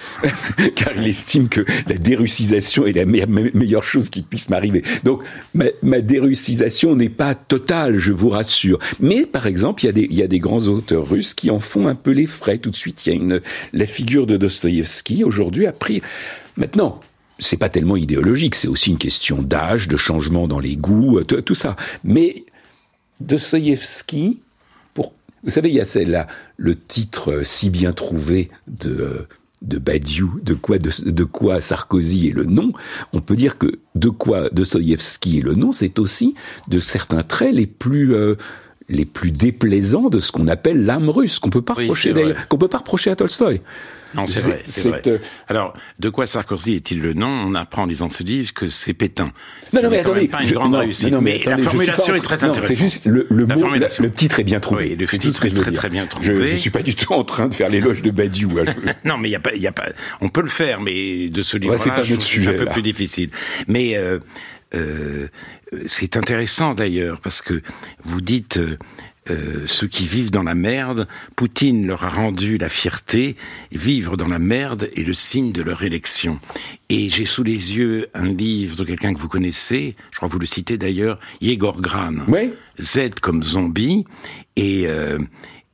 Car il estime que la dérussisation est la me- me- meilleure chose qui puisse m'arriver. Donc, ma, ma dérussisation n'est pas totale, je vous rassure. Mais, par exemple, il y a des, il y a des grands auteurs russes qui en font un peu les frais. Tout de suite, il y a une, la figure de Dostoïevski, aujourd'hui, a pris... Maintenant, c'est pas tellement idéologique, c'est aussi une question d'âge, de changement dans les goûts, tout, tout ça. Mais, Dostoïevski... Vous savez, il y a celle-là, le titre si bien trouvé de, de Badiou, de quoi, de, de quoi Sarkozy est le nom. On peut dire que de quoi Dostoïevski est le nom, c'est aussi de certains traits les plus, euh, les plus déplaisants de ce qu'on appelle l'âme russe, qu'on peut pas reprocher, oui, d'ailleurs, qu'on peut pas reprocher à Tolstoï. Non, c'est, c'est vrai, c'est, c'est vrai. Euh... Alors, de quoi Sarkozy est-il le nom? On apprend en lisant ce livre que c'est Pétain. Non, non, mais attendez, pas une je, grande non, réussite. Non, non, mais, mais attendez, la formulation est très intéressante. C'est juste le, le mot, la, le titre est bien trouvé. Oui, le titre est très très bien trouvé. Je, je suis pas du tout en train de faire l'éloge de Badiou. Non, mais il y a pas, il y a pas. On peut le faire, mais de ce livre-là, ouais, c'est pas notre sujet, c'est un peu là. plus difficile. Mais euh, euh, c'est intéressant d'ailleurs parce que vous dites. Euh, Euh, ceux qui vivent dans la merde, Poutine leur a rendu la fierté, vivre dans la merde est le signe de leur élection. Et j'ai sous les yeux un livre de quelqu'un que vous connaissez, je crois que vous le citez d'ailleurs, Yegor Gran. Oui. Z comme zombie, et, euh,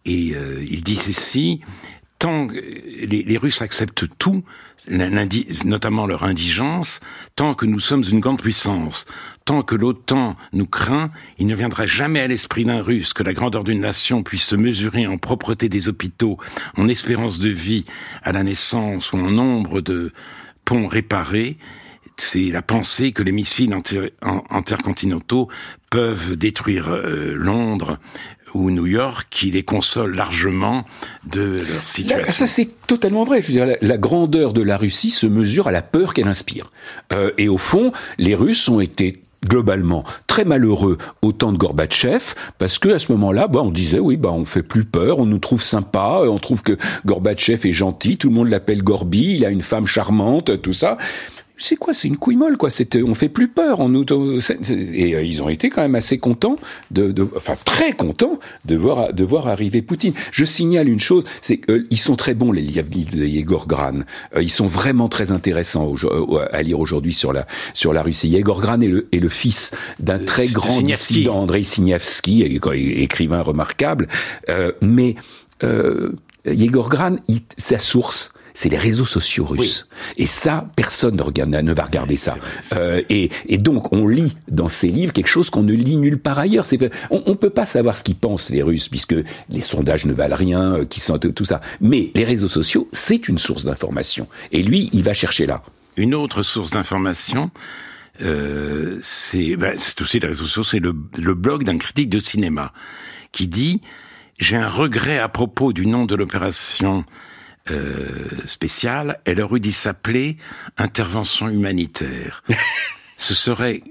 Et euh, il dit ceci, tant les, les Russes acceptent tout, notamment leur indigence, tant que nous sommes une grande puissance, tant que l'OTAN nous craint, il ne viendra jamais à l'esprit d'un Russe que la grandeur d'une nation puisse se mesurer en propreté des hôpitaux, en espérance de vie à la naissance ou en nombre de ponts réparés. C'est la pensée que les missiles inter- intercontinentaux peuvent détruire euh, Londres ou New York, qui les console largement de leur situation. Là, ça, c'est totalement vrai. Je veux dire, la, la grandeur de la Russie se mesure à la peur qu'elle inspire. Euh, et au fond, les Russes ont été globalement très malheureux au temps de Gorbatchev, parce que à ce moment-là, bah, on disait oui, bah on fait plus peur, on nous trouve sympa, on trouve que Gorbatchev est gentil, tout le monde l'appelle Gorby, il a une femme charmante, tout ça. C'est quoi? C'est une couille molle, quoi. C'est, on fait plus peur. On nous, c'est, c'est, et euh, ils ont été quand même assez contents, de, de, enfin très contents de voir, de voir arriver Poutine. Je signale une chose, c'est qu'ils euh, sont très bons, les livres de Yegor Gran. Euh, ils sont vraiment très intéressants au, euh, à lire aujourd'hui sur la sur la Russie. Yegor Gran est le, est le fils d'un euh, très grand dissident, Andrei Siniavski, écrivain remarquable. Euh, mais euh, Yegor Gran, il, sa source, c'est les réseaux sociaux russes. Oui. Et ça, personne ne, regarde, ne va regarder ça. Vrai, euh, et, et donc, on lit dans ces livres quelque chose qu'on ne lit nulle part ailleurs. C'est, on ne peut pas savoir ce qu'ils pensent, les Russes, puisque les sondages ne valent rien, euh, qui sont tout ça. Mais les réseaux sociaux, c'est une source d'information. Et lui, il va chercher là. Une autre source d'information, euh, c'est, ben, c'est aussi les réseaux sociaux, c'est le, le blog d'un critique de cinéma qui dit « J'ai un regret à propos du nom de l'opération Euh, spéciale, elle aurait dû s'appeler intervention humanitaire. Ce serait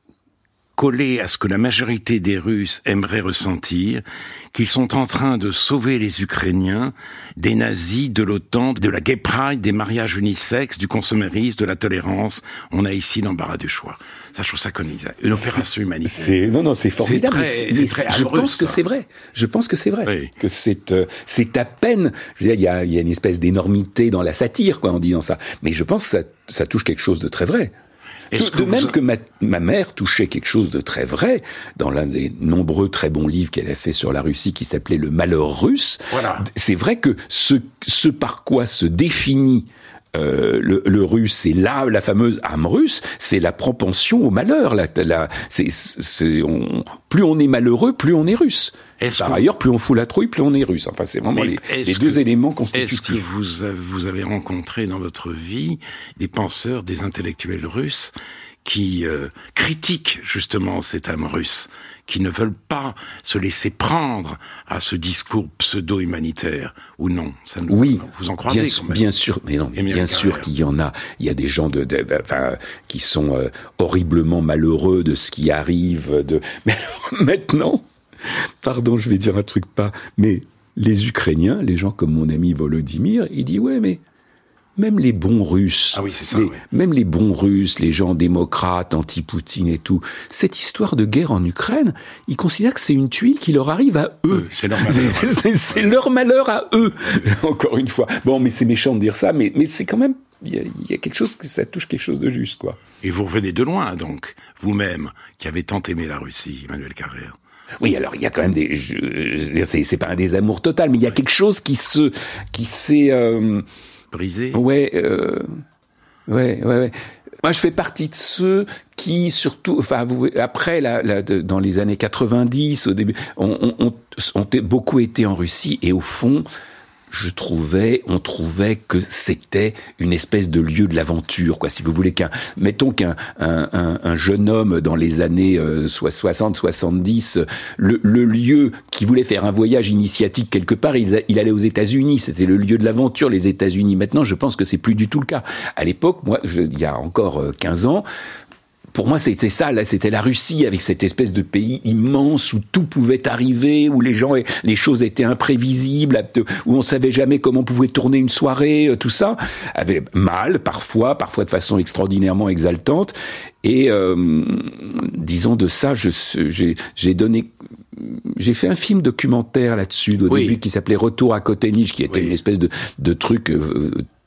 collé à ce que la majorité des Russes aimeraient ressentir, qu'ils sont en train de sauver les Ukrainiens des nazis, de l'OTAN, de la gay pride, des mariages unisexes, du consumérisme, de la tolérance. On a ici l'embarras du choix. Ça, je trouve ça comme une opération humanitaire. C'est, non, non, c'est formidable. C'est très, c'est très je amoureux, pense ça. que c'est vrai. Je pense que c'est vrai. Oui. Que c'est, euh, c'est à peine, je veux dire, il y a, il y a une espèce d'énormité dans la satire, quoi, en disant ça. Mais je pense que ça, ça touche quelque chose de très vrai. Est-ce de, que de même vous... que ma, ma mère touchait quelque chose de très vrai dans l'un des nombreux très bons livres qu'elle a fait sur la Russie qui s'appelait Le Malheur russe. Voilà. C'est vrai que ce, ce par quoi se définit Euh, le, le russe, c'est là la fameuse âme russe, c'est la propension au malheur. La, la, c'est, c'est, on, plus on est malheureux, plus on est russe. Est-ce Par ailleurs, plus on fout la trouille, plus on est russe. Enfin, c'est vraiment les, les deux que, éléments constitutifs. Est-ce que vous avez, vous avez rencontré dans votre vie des penseurs, des intellectuels russes qui euh, critiquent justement cette âme russe, qui ne veulent pas se laisser prendre à ce discours pseudo-humanitaire, ou non? Ça nous, oui, vous en croisez bien, quand même. Bien sûr, mais non, mais bien sûr qu'il y en a. Il y a des gens de, de, de enfin, qui sont euh, horriblement malheureux de ce qui arrive. De... Mais alors maintenant, pardon, je vais dire un truc pas, mais les Ukrainiens, les gens comme mon ami Volodymyr, il dit ouais, mais même les bons Russes, ah oui, c'est ça, les, oui. même les bons Russes, les gens démocrates, anti-Poutine et tout, cette histoire de guerre en Ukraine, ils considèrent que c'est une tuile qui leur arrive à eux. Oui, c'est leur malheur. c'est c'est leur malheur à eux. Encore une fois. Bon, mais c'est méchant de dire ça, mais, mais c'est quand même, il y a, y a quelque chose, ça touche quelque chose de juste, quoi. Et vous revenez de loin, donc, vous-même, qui avez tant aimé la Russie, Emmanuel Carrère. Oui, alors il y a quand même des, je, je, c'est, c'est pas un désamour total, mais il y a oui. quelque chose qui se, qui s'est, euh, brisé. Ouais, euh, ouais, ouais, ouais. Moi, je fais partie de ceux qui, surtout, enfin, vous, après, la, la, de, dans les années quatre-vingt-dix, au début, on, on, on, on a beaucoup été en Russie, et au fond, je trouvais, on trouvait que c'était une espèce de lieu de l'aventure, quoi. Si vous voulez qu'un, mettons qu'un un, un, un jeune homme dans les années euh, soixante, soixante-dix, le, le lieu qui voulait faire un voyage initiatique quelque part, il, il allait aux États-Unis. C'était le lieu de l'aventure, les États-Unis. Maintenant, je pense que c'est plus du tout le cas. À l'époque, moi, je, il y a encore quinze ans. Pour moi, c'était ça, là, c'était la Russie avec cette espèce de pays immense où tout pouvait arriver, où les gens, les choses étaient imprévisibles, où on savait jamais comment pouvait tourner une soirée, tout ça, avait mal parfois, parfois de façon extraordinairement exaltante. Et euh, disons de ça, je, j'ai, j'ai donné, j'ai fait un film documentaire là-dessus au oui. début qui s'appelait Retour à Kotelnitch, qui était oui. une espèce de, de truc. Euh,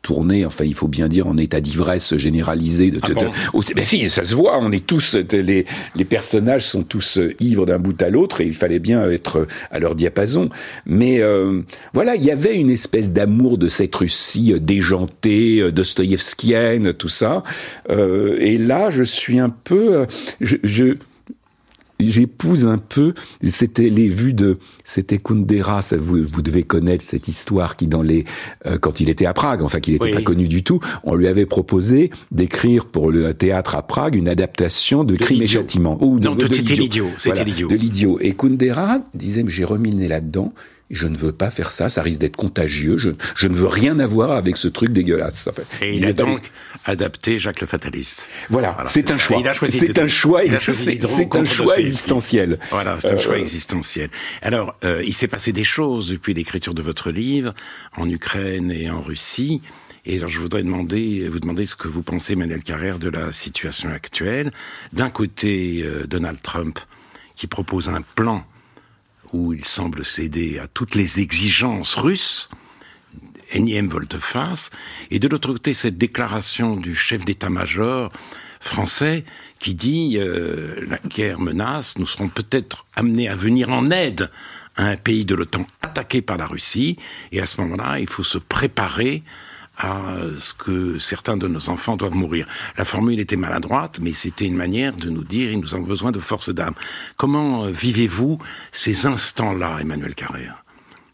tourné, enfin il faut bien dire, en état d'ivresse généralisée. De, ah de, bon de, oh, ben si, ça se voit, on est tous, les, les personnages sont tous ivres d'un bout à l'autre et il fallait bien être à leur diapason. Mais euh, voilà, il y avait une espèce d'amour de cette Russie déjantée, dostoïevskienne, tout ça. Euh, et là, je suis un peu... Je, je J'épouse un peu, c'était les vues de, c'était Kundera, ça, vous, vous devez connaître cette histoire qui dans les, euh, quand il était à Prague, enfin qu'il n'était oui. pas connu du tout, on lui avait proposé d'écrire pour le théâtre à Prague une adaptation de, de Crime et Châtiment. Ou de, non, de, de c'était l'Idiot, c'était voilà, l'Idiot. De l'Idiot. Et Kundera disait, j'ai remis le nez là-dedans, je ne veux pas faire ça, ça risque d'être contagieux, je, je ne veux rien avoir avec ce truc dégueulasse. Enfin, et il, il a donc pas... adapté Jacques le Fataliste. Voilà, voilà c'est, c'est un choix. Il a choisi c'est de... un choix, il a choisi c'est, c'est un choix existentiel. Voilà, c'est un euh... choix existentiel. Alors, euh, il s'est passé des choses depuis l'écriture de votre livre, en Ukraine et en Russie. Et alors, je voudrais demander, vous demander ce que vous pensez, Emmanuel Carrère, de la situation actuelle. D'un côté, euh, Donald Trump, qui propose un plan où il semble céder à toutes les exigences russes, énième volte-face, et de l'autre côté, cette déclaration du chef d'état-major français qui dit euh, « la guerre menace, nous serons peut-être amenés à venir en aide à un pays de l'OTAN attaqué par la Russie, et à ce moment-là, il faut se préparer à ce que certains de nos enfants doivent mourir. » La formule était maladroite, mais c'était une manière de nous dire « nous avons besoin de force d'âme ». Comment vivez-vous ces instants-là, Emmanuel Carrère ?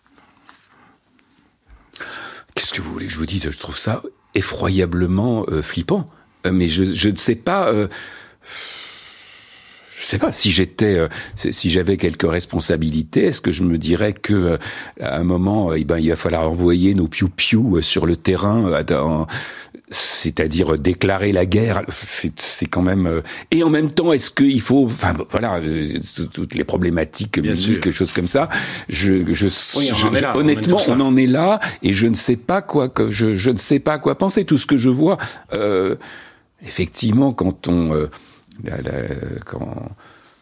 Qu'est-ce que vous voulez que je vous dise ? Je trouve ça effroyablement euh, flippant. Euh, mais je, je ne sais pas... Euh... Je sais pas si j'étais, euh, si j'avais quelques responsabilités, est-ce que je me dirais que euh, à un moment, eh ben, il va falloir envoyer nos piou-piou sur le terrain, euh, dans, c'est-à-dire déclarer la guerre. C'est, c'est quand même. Euh, et en même temps, est-ce qu'il faut, enfin voilà, euh, toutes les problématiques musiques, quelque chose comme ça. Je, je, oui, je, je là, honnêtement, on, on en est là, et je ne sais pas quoi, que je, je ne sais pas quoi penser. Tout ce que je vois, euh, effectivement, quand on euh, La, la, quand,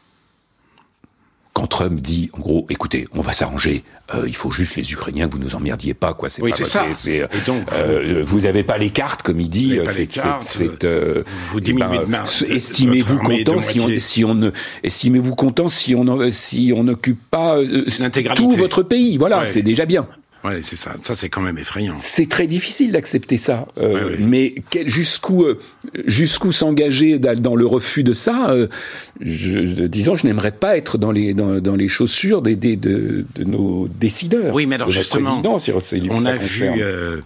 quand Trump dit, en gros, écoutez, on va s'arranger, euh, il faut juste les Ukrainiens que vous nous emmerdiez pas, quoi. C'est oui, pas, c'est ça. C'est, c'est, donc, euh, vous avez pas les cartes, comme il dit. C'est, cartes, c'est, c'est, euh, vous diminuez ben, de marge. Estimez-vous content si on, si on ne, estimez-vous content si on, si on n'occupe pas euh, tout votre pays. Voilà, ouais. C'est déjà bien. Ouais, c'est ça. Ça, c'est quand même effrayant. C'est très difficile d'accepter ça. Euh, ouais, ouais. Mais quel, jusqu'où, euh, jusqu'où s'engager dans le refus de ça euh, je, je, disons, je n'aimerais pas être dans les dans, dans les chaussures des, des de, de nos décideurs. Oui, mais alors de justement, sur ces, on a concerne. vu euh,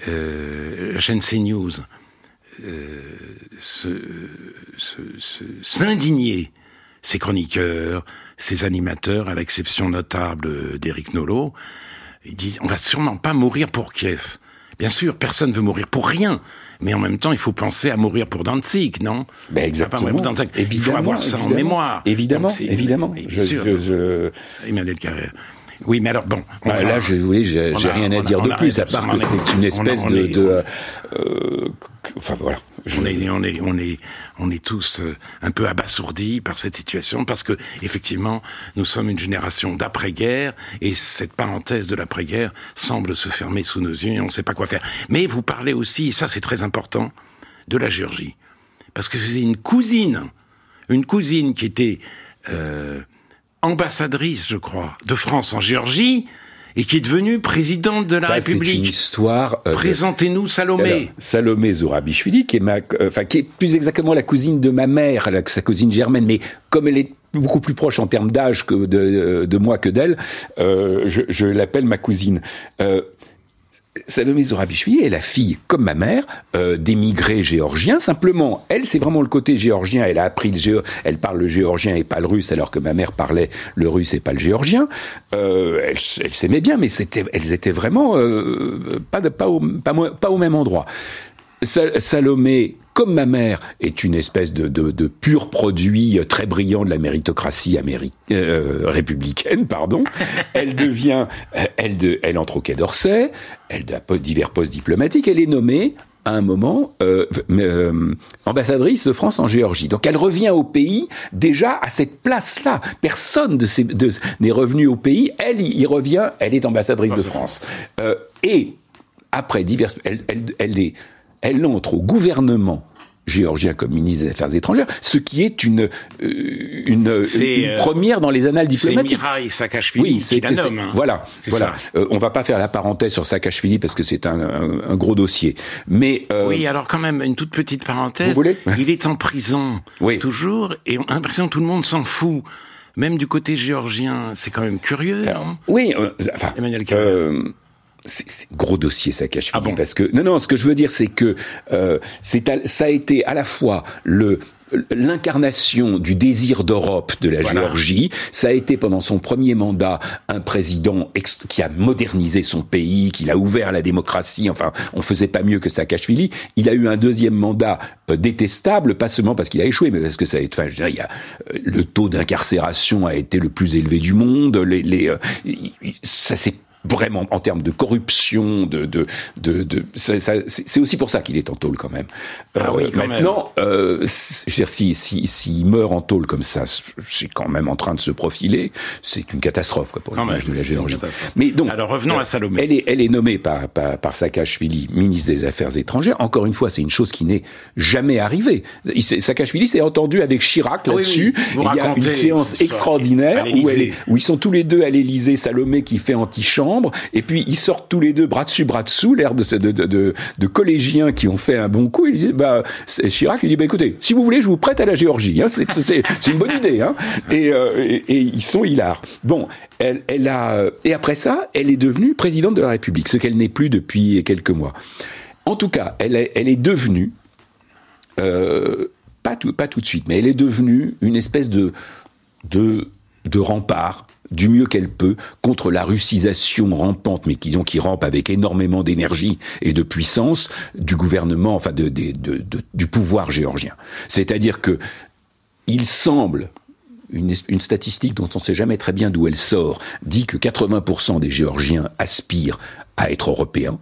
euh, la chaîne CNews euh, se, se, se, s'indigner, ses chroniqueurs, ses animateurs, à l'exception notable d'Éric Nolot. Ils disent, on va sûrement pas mourir pour Kiev. Bien sûr, personne veut mourir pour rien. Mais en même temps, il faut penser à mourir pour Danzig, non ? Ben exactement. Pour Danzig. Il faut avoir ça en mémoire. Évidemment, Donc, évidemment. Je, sûr, je, je... Emmanuel Carrère. Oui, mais alors, bon... On bah, va... Là, je, oui, j'ai, j'ai a, rien à dire de plus, à part que c'est une espèce de... de euh, euh, enfin, voilà. Je... On, est, on, est, on, est, on est tous un peu abasourdis par cette situation, parce que, effectivement, nous sommes une génération d'après-guerre, et cette parenthèse de l'après-guerre semble se fermer sous nos yeux, et on ne sait pas quoi faire. Mais vous parlez aussi, et ça c'est très important, de la Géorgie. Parce que c'est une cousine, une cousine qui était... Euh, ambassadrice, je crois, de France en Géorgie, et qui est devenue présidente de la Ça, République. C'est une histoire. Euh, Présentez-nous Salomé. Alors, Salomé Zourabichvili, qui est ma, euh, enfin, qui est plus exactement la cousine de ma mère, la, sa cousine germaine, mais comme elle est beaucoup plus proche en termes d'âge que de, de moi que d'elle, euh, je, je l'appelle ma cousine. Euh, Salomé Zourabichvili est la fille, comme ma mère, euh, d'émigrés géorgiens. Simplement, elle, c'est vraiment le côté géorgien. Elle a appris le géo... Elle parle le géorgien et pas le russe, alors que ma mère parlait le russe et pas le géorgien. Euh, elle, elle s'aimait bien, mais c'était, elles étaient vraiment euh, pas, de, pas, au, pas, pas au même endroit. Salomé, comme ma mère, est une espèce de, de, de pur produit très brillant de la méritocratie américaine, euh, républicaine, pardon. Elle devient, elle, de, elle entre au Quai d'Orsay, elle a divers postes diplomatiques, elle est nommée à un moment euh, euh, ambassadrice de France en Géorgie. Donc elle revient au pays déjà à cette place-là. Personne de ces, de, n'est revenu au pays. Elle y revient. Elle est ambassadrice de France. Euh, et après divers, elle, elle, elle est, elle entre au gouvernement géorgien comme ministre des Affaires étrangères, ce qui est une une, une euh, première dans les annales diplomatiques. C'est Mirail Saakashvili oui, qui la nomme. Hein. Voilà, voilà. Euh, on va pas faire la parenthèse sur Saakashvili parce que c'est un, un, un gros dossier. Mais euh, oui, alors quand même une toute petite parenthèse. Vous voulez ? Il est en prison oui. toujours, et on a l'impression que tout le monde s'en fout. Même du côté géorgien, c'est quand même curieux. Alors, non oui, euh, enfin. Emmanuel Carrère. Euh, C'est, c'est gros dossier Saakashvili ah bon parce que non non ce que je veux dire c'est que euh, c'est à, ça a été à la fois le l'incarnation du désir d'Europe de la voilà. Géorgie, ça a été pendant son premier mandat un président ex- qui a modernisé son pays, qui l'a ouvert à la démocratie, enfin on faisait pas mieux que Saakashvili. Il a eu un deuxième mandat euh, détestable, pas seulement parce qu'il a échoué, mais parce que ça a été, enfin je dirais, il y a, euh, le taux d'incarcération a été le plus élevé du monde, les, les, euh, ça s'est vraiment en termes de corruption, de de de, de ça, ça, c'est aussi pour ça qu'il est en tôle quand même. Ah euh, oui, quand maintenant, même. Euh, je veux dire, si si s'il meurt en tôle comme ça, c'est quand même en train de se profiler. C'est une catastrophe quoi pour l'image de la Géorgie. Mais donc, alors revenons euh, à Salomé. Elle est elle est nommée par par, par Saakashvili ministre des Affaires étrangères. Encore une fois, c'est une chose qui n'est jamais arrivée. Il, Saakashvili s'est entendu avec Chirac là-dessus. Oui, oui. Il y a une séance extraordinaire où elle est, où ils sont tous les deux à l'Élysée. Salomé qui fait antichambre. Et puis ils sortent tous les deux bras dessus bras dessous, l'air de, de, de, de, de collégiens qui ont fait un bon coup. Ils disent, bah Chirac lui dit, bah écoutez, si vous voulez, je vous prête à la Géorgie. Hein, c'est, c'est, c'est une bonne idée. Hein. Et, euh, et, et ils sont hilars. Bon, elle, elle a et après ça, elle est devenue présidente de la République, ce qu'elle n'est plus depuis quelques mois. En tout cas, elle est, elle est devenue euh, pas tout, pas tout de suite, mais elle est devenue une espèce de de de rempart du mieux qu'elle peut contre la russisation rampante, mais qui, qui rampe avec énormément d'énergie et de puissance du gouvernement, enfin de, de, de, de, du pouvoir géorgien. C'est-à-dire que il semble, une, une statistique dont on ne sait jamais très bien d'où elle sort, dit que quatre-vingts pour cent des Géorgiens aspirent à être européens.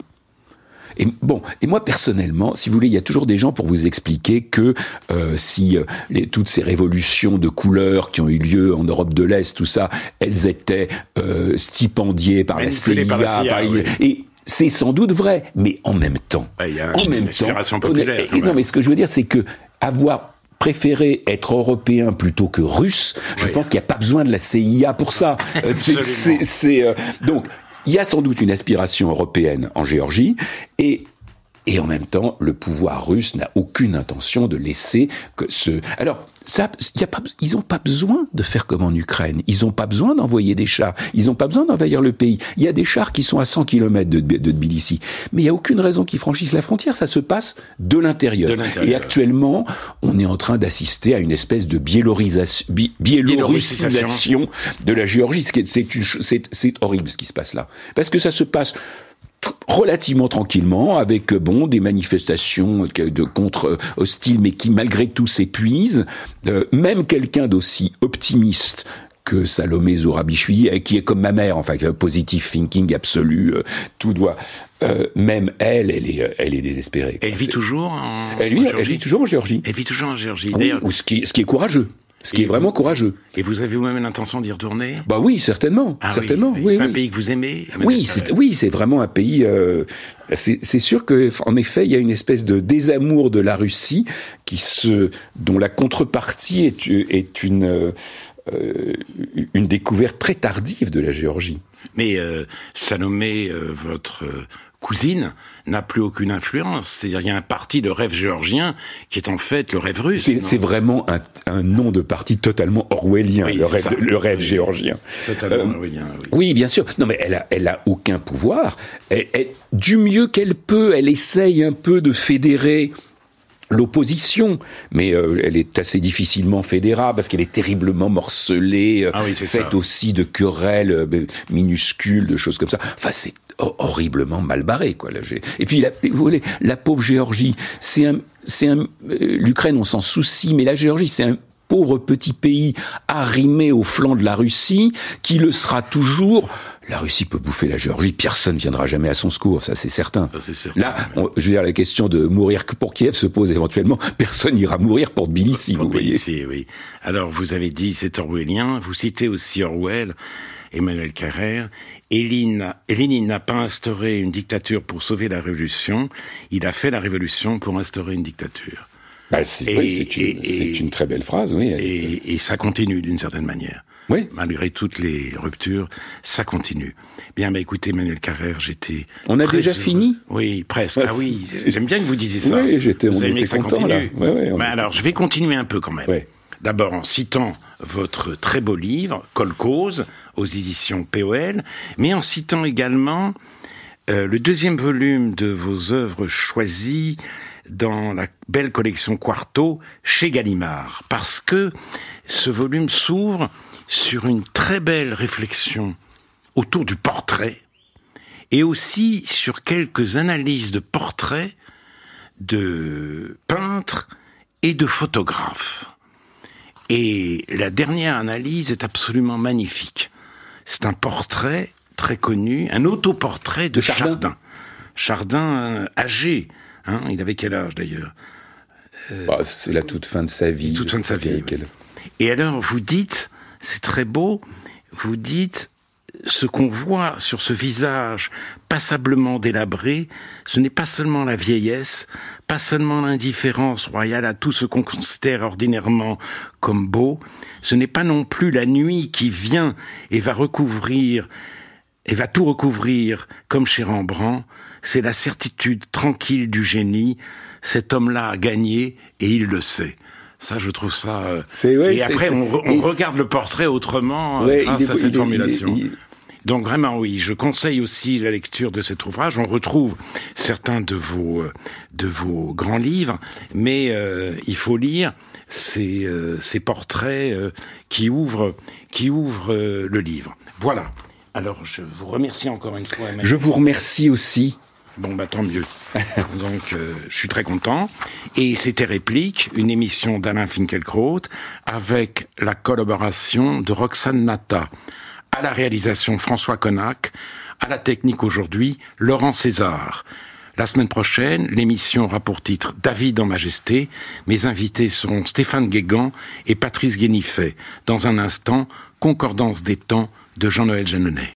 Et bon, et moi personnellement, si vous voulez, il y a toujours des gens pour vous expliquer que euh, si euh, les, toutes ces révolutions de couleurs qui ont eu lieu en Europe de l'Est, tout ça, elles étaient euh, stipendiées par la C I A, par la C I A par, oui. Et c'est sans doute vrai, mais en même temps, ouais, il y a en une même inspiration temps, populaire. Et, et, non, mais ce que je veux dire, c'est que avoir préférer être européen plutôt que russe, je oui. pense qu'il n'y a pas besoin de la C I A pour ça. c'est, c'est, c'est, euh, donc, il y a sans doute une aspiration européenne en Géorgie, et, et en même temps, le pouvoir russe n'a aucune intention de laisser que ce... Alors, ça, y a pas, ils n'ont pas besoin de faire comme en Ukraine. Ils n'ont pas besoin d'envoyer des chars. Ils n'ont pas besoin d'envahir le pays. Il y a des chars qui sont à cent kilomètres de, de, de Tbilissi. Mais il n'y a aucune raison qu'ils franchissent la frontière. Ça se passe de l'intérieur. de l'intérieur. Et actuellement, on est en train d'assister à une espèce de biélorisation, bi, biélorussisation de la Géorgie. C'est, c'est, une, c'est, c'est horrible ce qui se passe là. Parce que ça se passe relativement tranquillement, avec bon des manifestations de contre hostiles, mais qui malgré tout s'épuisent. Euh, même quelqu'un d'aussi optimiste que Salomé Zourabichvili, qui est comme ma mère, enfin positive thinking absolu, euh, tout doit. Euh, même elle, elle est, elle est désespérée. Elle vit c'est... toujours en, elle vit, en Géorgie. Elle vit toujours en Géorgie. Elle vit toujours en Géorgie. Oui, d'ailleurs, ou ce qui, ce qui est courageux. Ce qui et est vraiment vous, courageux. Et vous avez vous-même l'intention d'y retourner ? Bah oui, certainement, ah certainement. Oui, oui, c'est oui. un pays que vous aimez ? Oui, c'est, oui, c'est vraiment un pays. Euh, c'est, c'est sûr que, en effet, il y a une espèce de désamour de la Russie qui se, dont la contrepartie est, est une euh, une découverte très tardive de la Géorgie. Mais euh, Salomé, euh, votre cousine, n'a plus aucune influence. C'est-à-dire il y a un parti de rêve géorgien qui est en fait le rêve russe. C'est, c'est vraiment un, un nom de parti totalement orwellien, oui, le, rêve, le rêve oui. géorgien. Totalement euh, orwellien, oui. Oui, bien sûr. Non, mais elle a, elle a aucun pouvoir. Elle, elle, du mieux qu'elle peut, elle essaye un peu de fédérer l'opposition, mais euh, elle est assez difficilement fédérable parce qu'elle est terriblement morcelée, euh, ah oui, faite ça. aussi de querelles euh, minuscules, de choses comme ça. Enfin, c'est horriblement mal barré, quoi. Là, j'ai... Et puis, la, vous voyez, la pauvre Géorgie, c'est un, c'est un, euh, l'Ukraine, on s'en soucie, mais la Géorgie, c'est un pauvre petit pays arrimé au flanc de la Russie, qui le sera toujours. La Russie peut bouffer la Géorgie, personne ne viendra jamais à son secours, ça c'est certain. Ça, c'est certain Là, on, je veux dire, la question de mourir pour Kiev se pose éventuellement, personne n'ira mourir pour Tbilissi, pour vous Tbilissi, voyez. Oui. Alors, vous avez dit c'est orwellien, vous citez aussi Orwell. Emmanuel Carrère, Lénine, Lénine n'a pas instauré une dictature pour sauver la révolution, il a fait la révolution pour instaurer une dictature. Bah, c'est, et, oui, c'est, une, et, c'est une très belle phrase, oui. Et, et ça continue d'une certaine manière. Oui. Malgré toutes les ruptures, ça continue. Bien, bah écoutez, Emmanuel Carrère, j'étais... On a déjà heureux. fini ? Oui, presque. Ah oui, j'aime bien que vous disiez ça. Oui, j'étais, vous on aimez était que ça content, continue. là. Ouais, ouais, bah alors, je vais continuer un peu quand même. Ouais. D'abord en citant votre très beau livre, Kolkhoz, aux éditions P O L, mais en citant également euh, le deuxième volume de vos œuvres choisies dans la belle collection Quarto chez Gallimard, parce que ce volume s'ouvre sur une très belle réflexion autour du portrait et aussi sur quelques analyses de portraits de peintres et de photographes. Et la dernière analyse est absolument magnifique. C'est un portrait très connu, un autoportrait de, de Chardin. Chardin, Chardin euh, âgé. Hein, il avait quel âge d'ailleurs euh, bah, C'est la toute fin de sa vie. Toute fin de sa vie. Quel... Oui. Et alors vous dites, c'est très beau, vous dites, ce qu'on voit sur ce visage passablement délabré, ce n'est pas seulement la vieillesse, pas seulement l'indifférence royale à tout ce qu'on considère ordinairement comme beau, ce n'est pas non plus la nuit qui vient et va recouvrir, et va tout recouvrir comme chez Rembrandt, c'est la certitude tranquille du génie, cet homme-là a gagné et il le sait. Ça, je trouve ça... Euh... C'est, ouais, et après, c'est... on, on regarde le portrait autrement ouais, grâce est, à cette il formulation. Il est, il est... Donc vraiment, oui, je conseille aussi la lecture de cet ouvrage. On retrouve certains de vos, de vos grands livres, mais euh, il faut lire ces, euh, ces portraits euh, qui ouvrent, qui ouvrent euh, le livre. Voilà. Alors, je vous remercie encore une fois. Emmanuel. Je vous remercie aussi. Bon, bah tant mieux. Donc, euh, je suis très content. Et c'était Réplique, une émission d'Alain Finkielkraut avec la collaboration de Roxane Nata. À la réalisation, François Connac. À la technique aujourd'hui, Laurent César. La semaine prochaine, l'émission aura pour titre David en Majesté. Mes invités seront Stéphane Guégan et Patrice Guénifet. Dans un instant, Concordance des temps de Jean-Noël Jeanneney.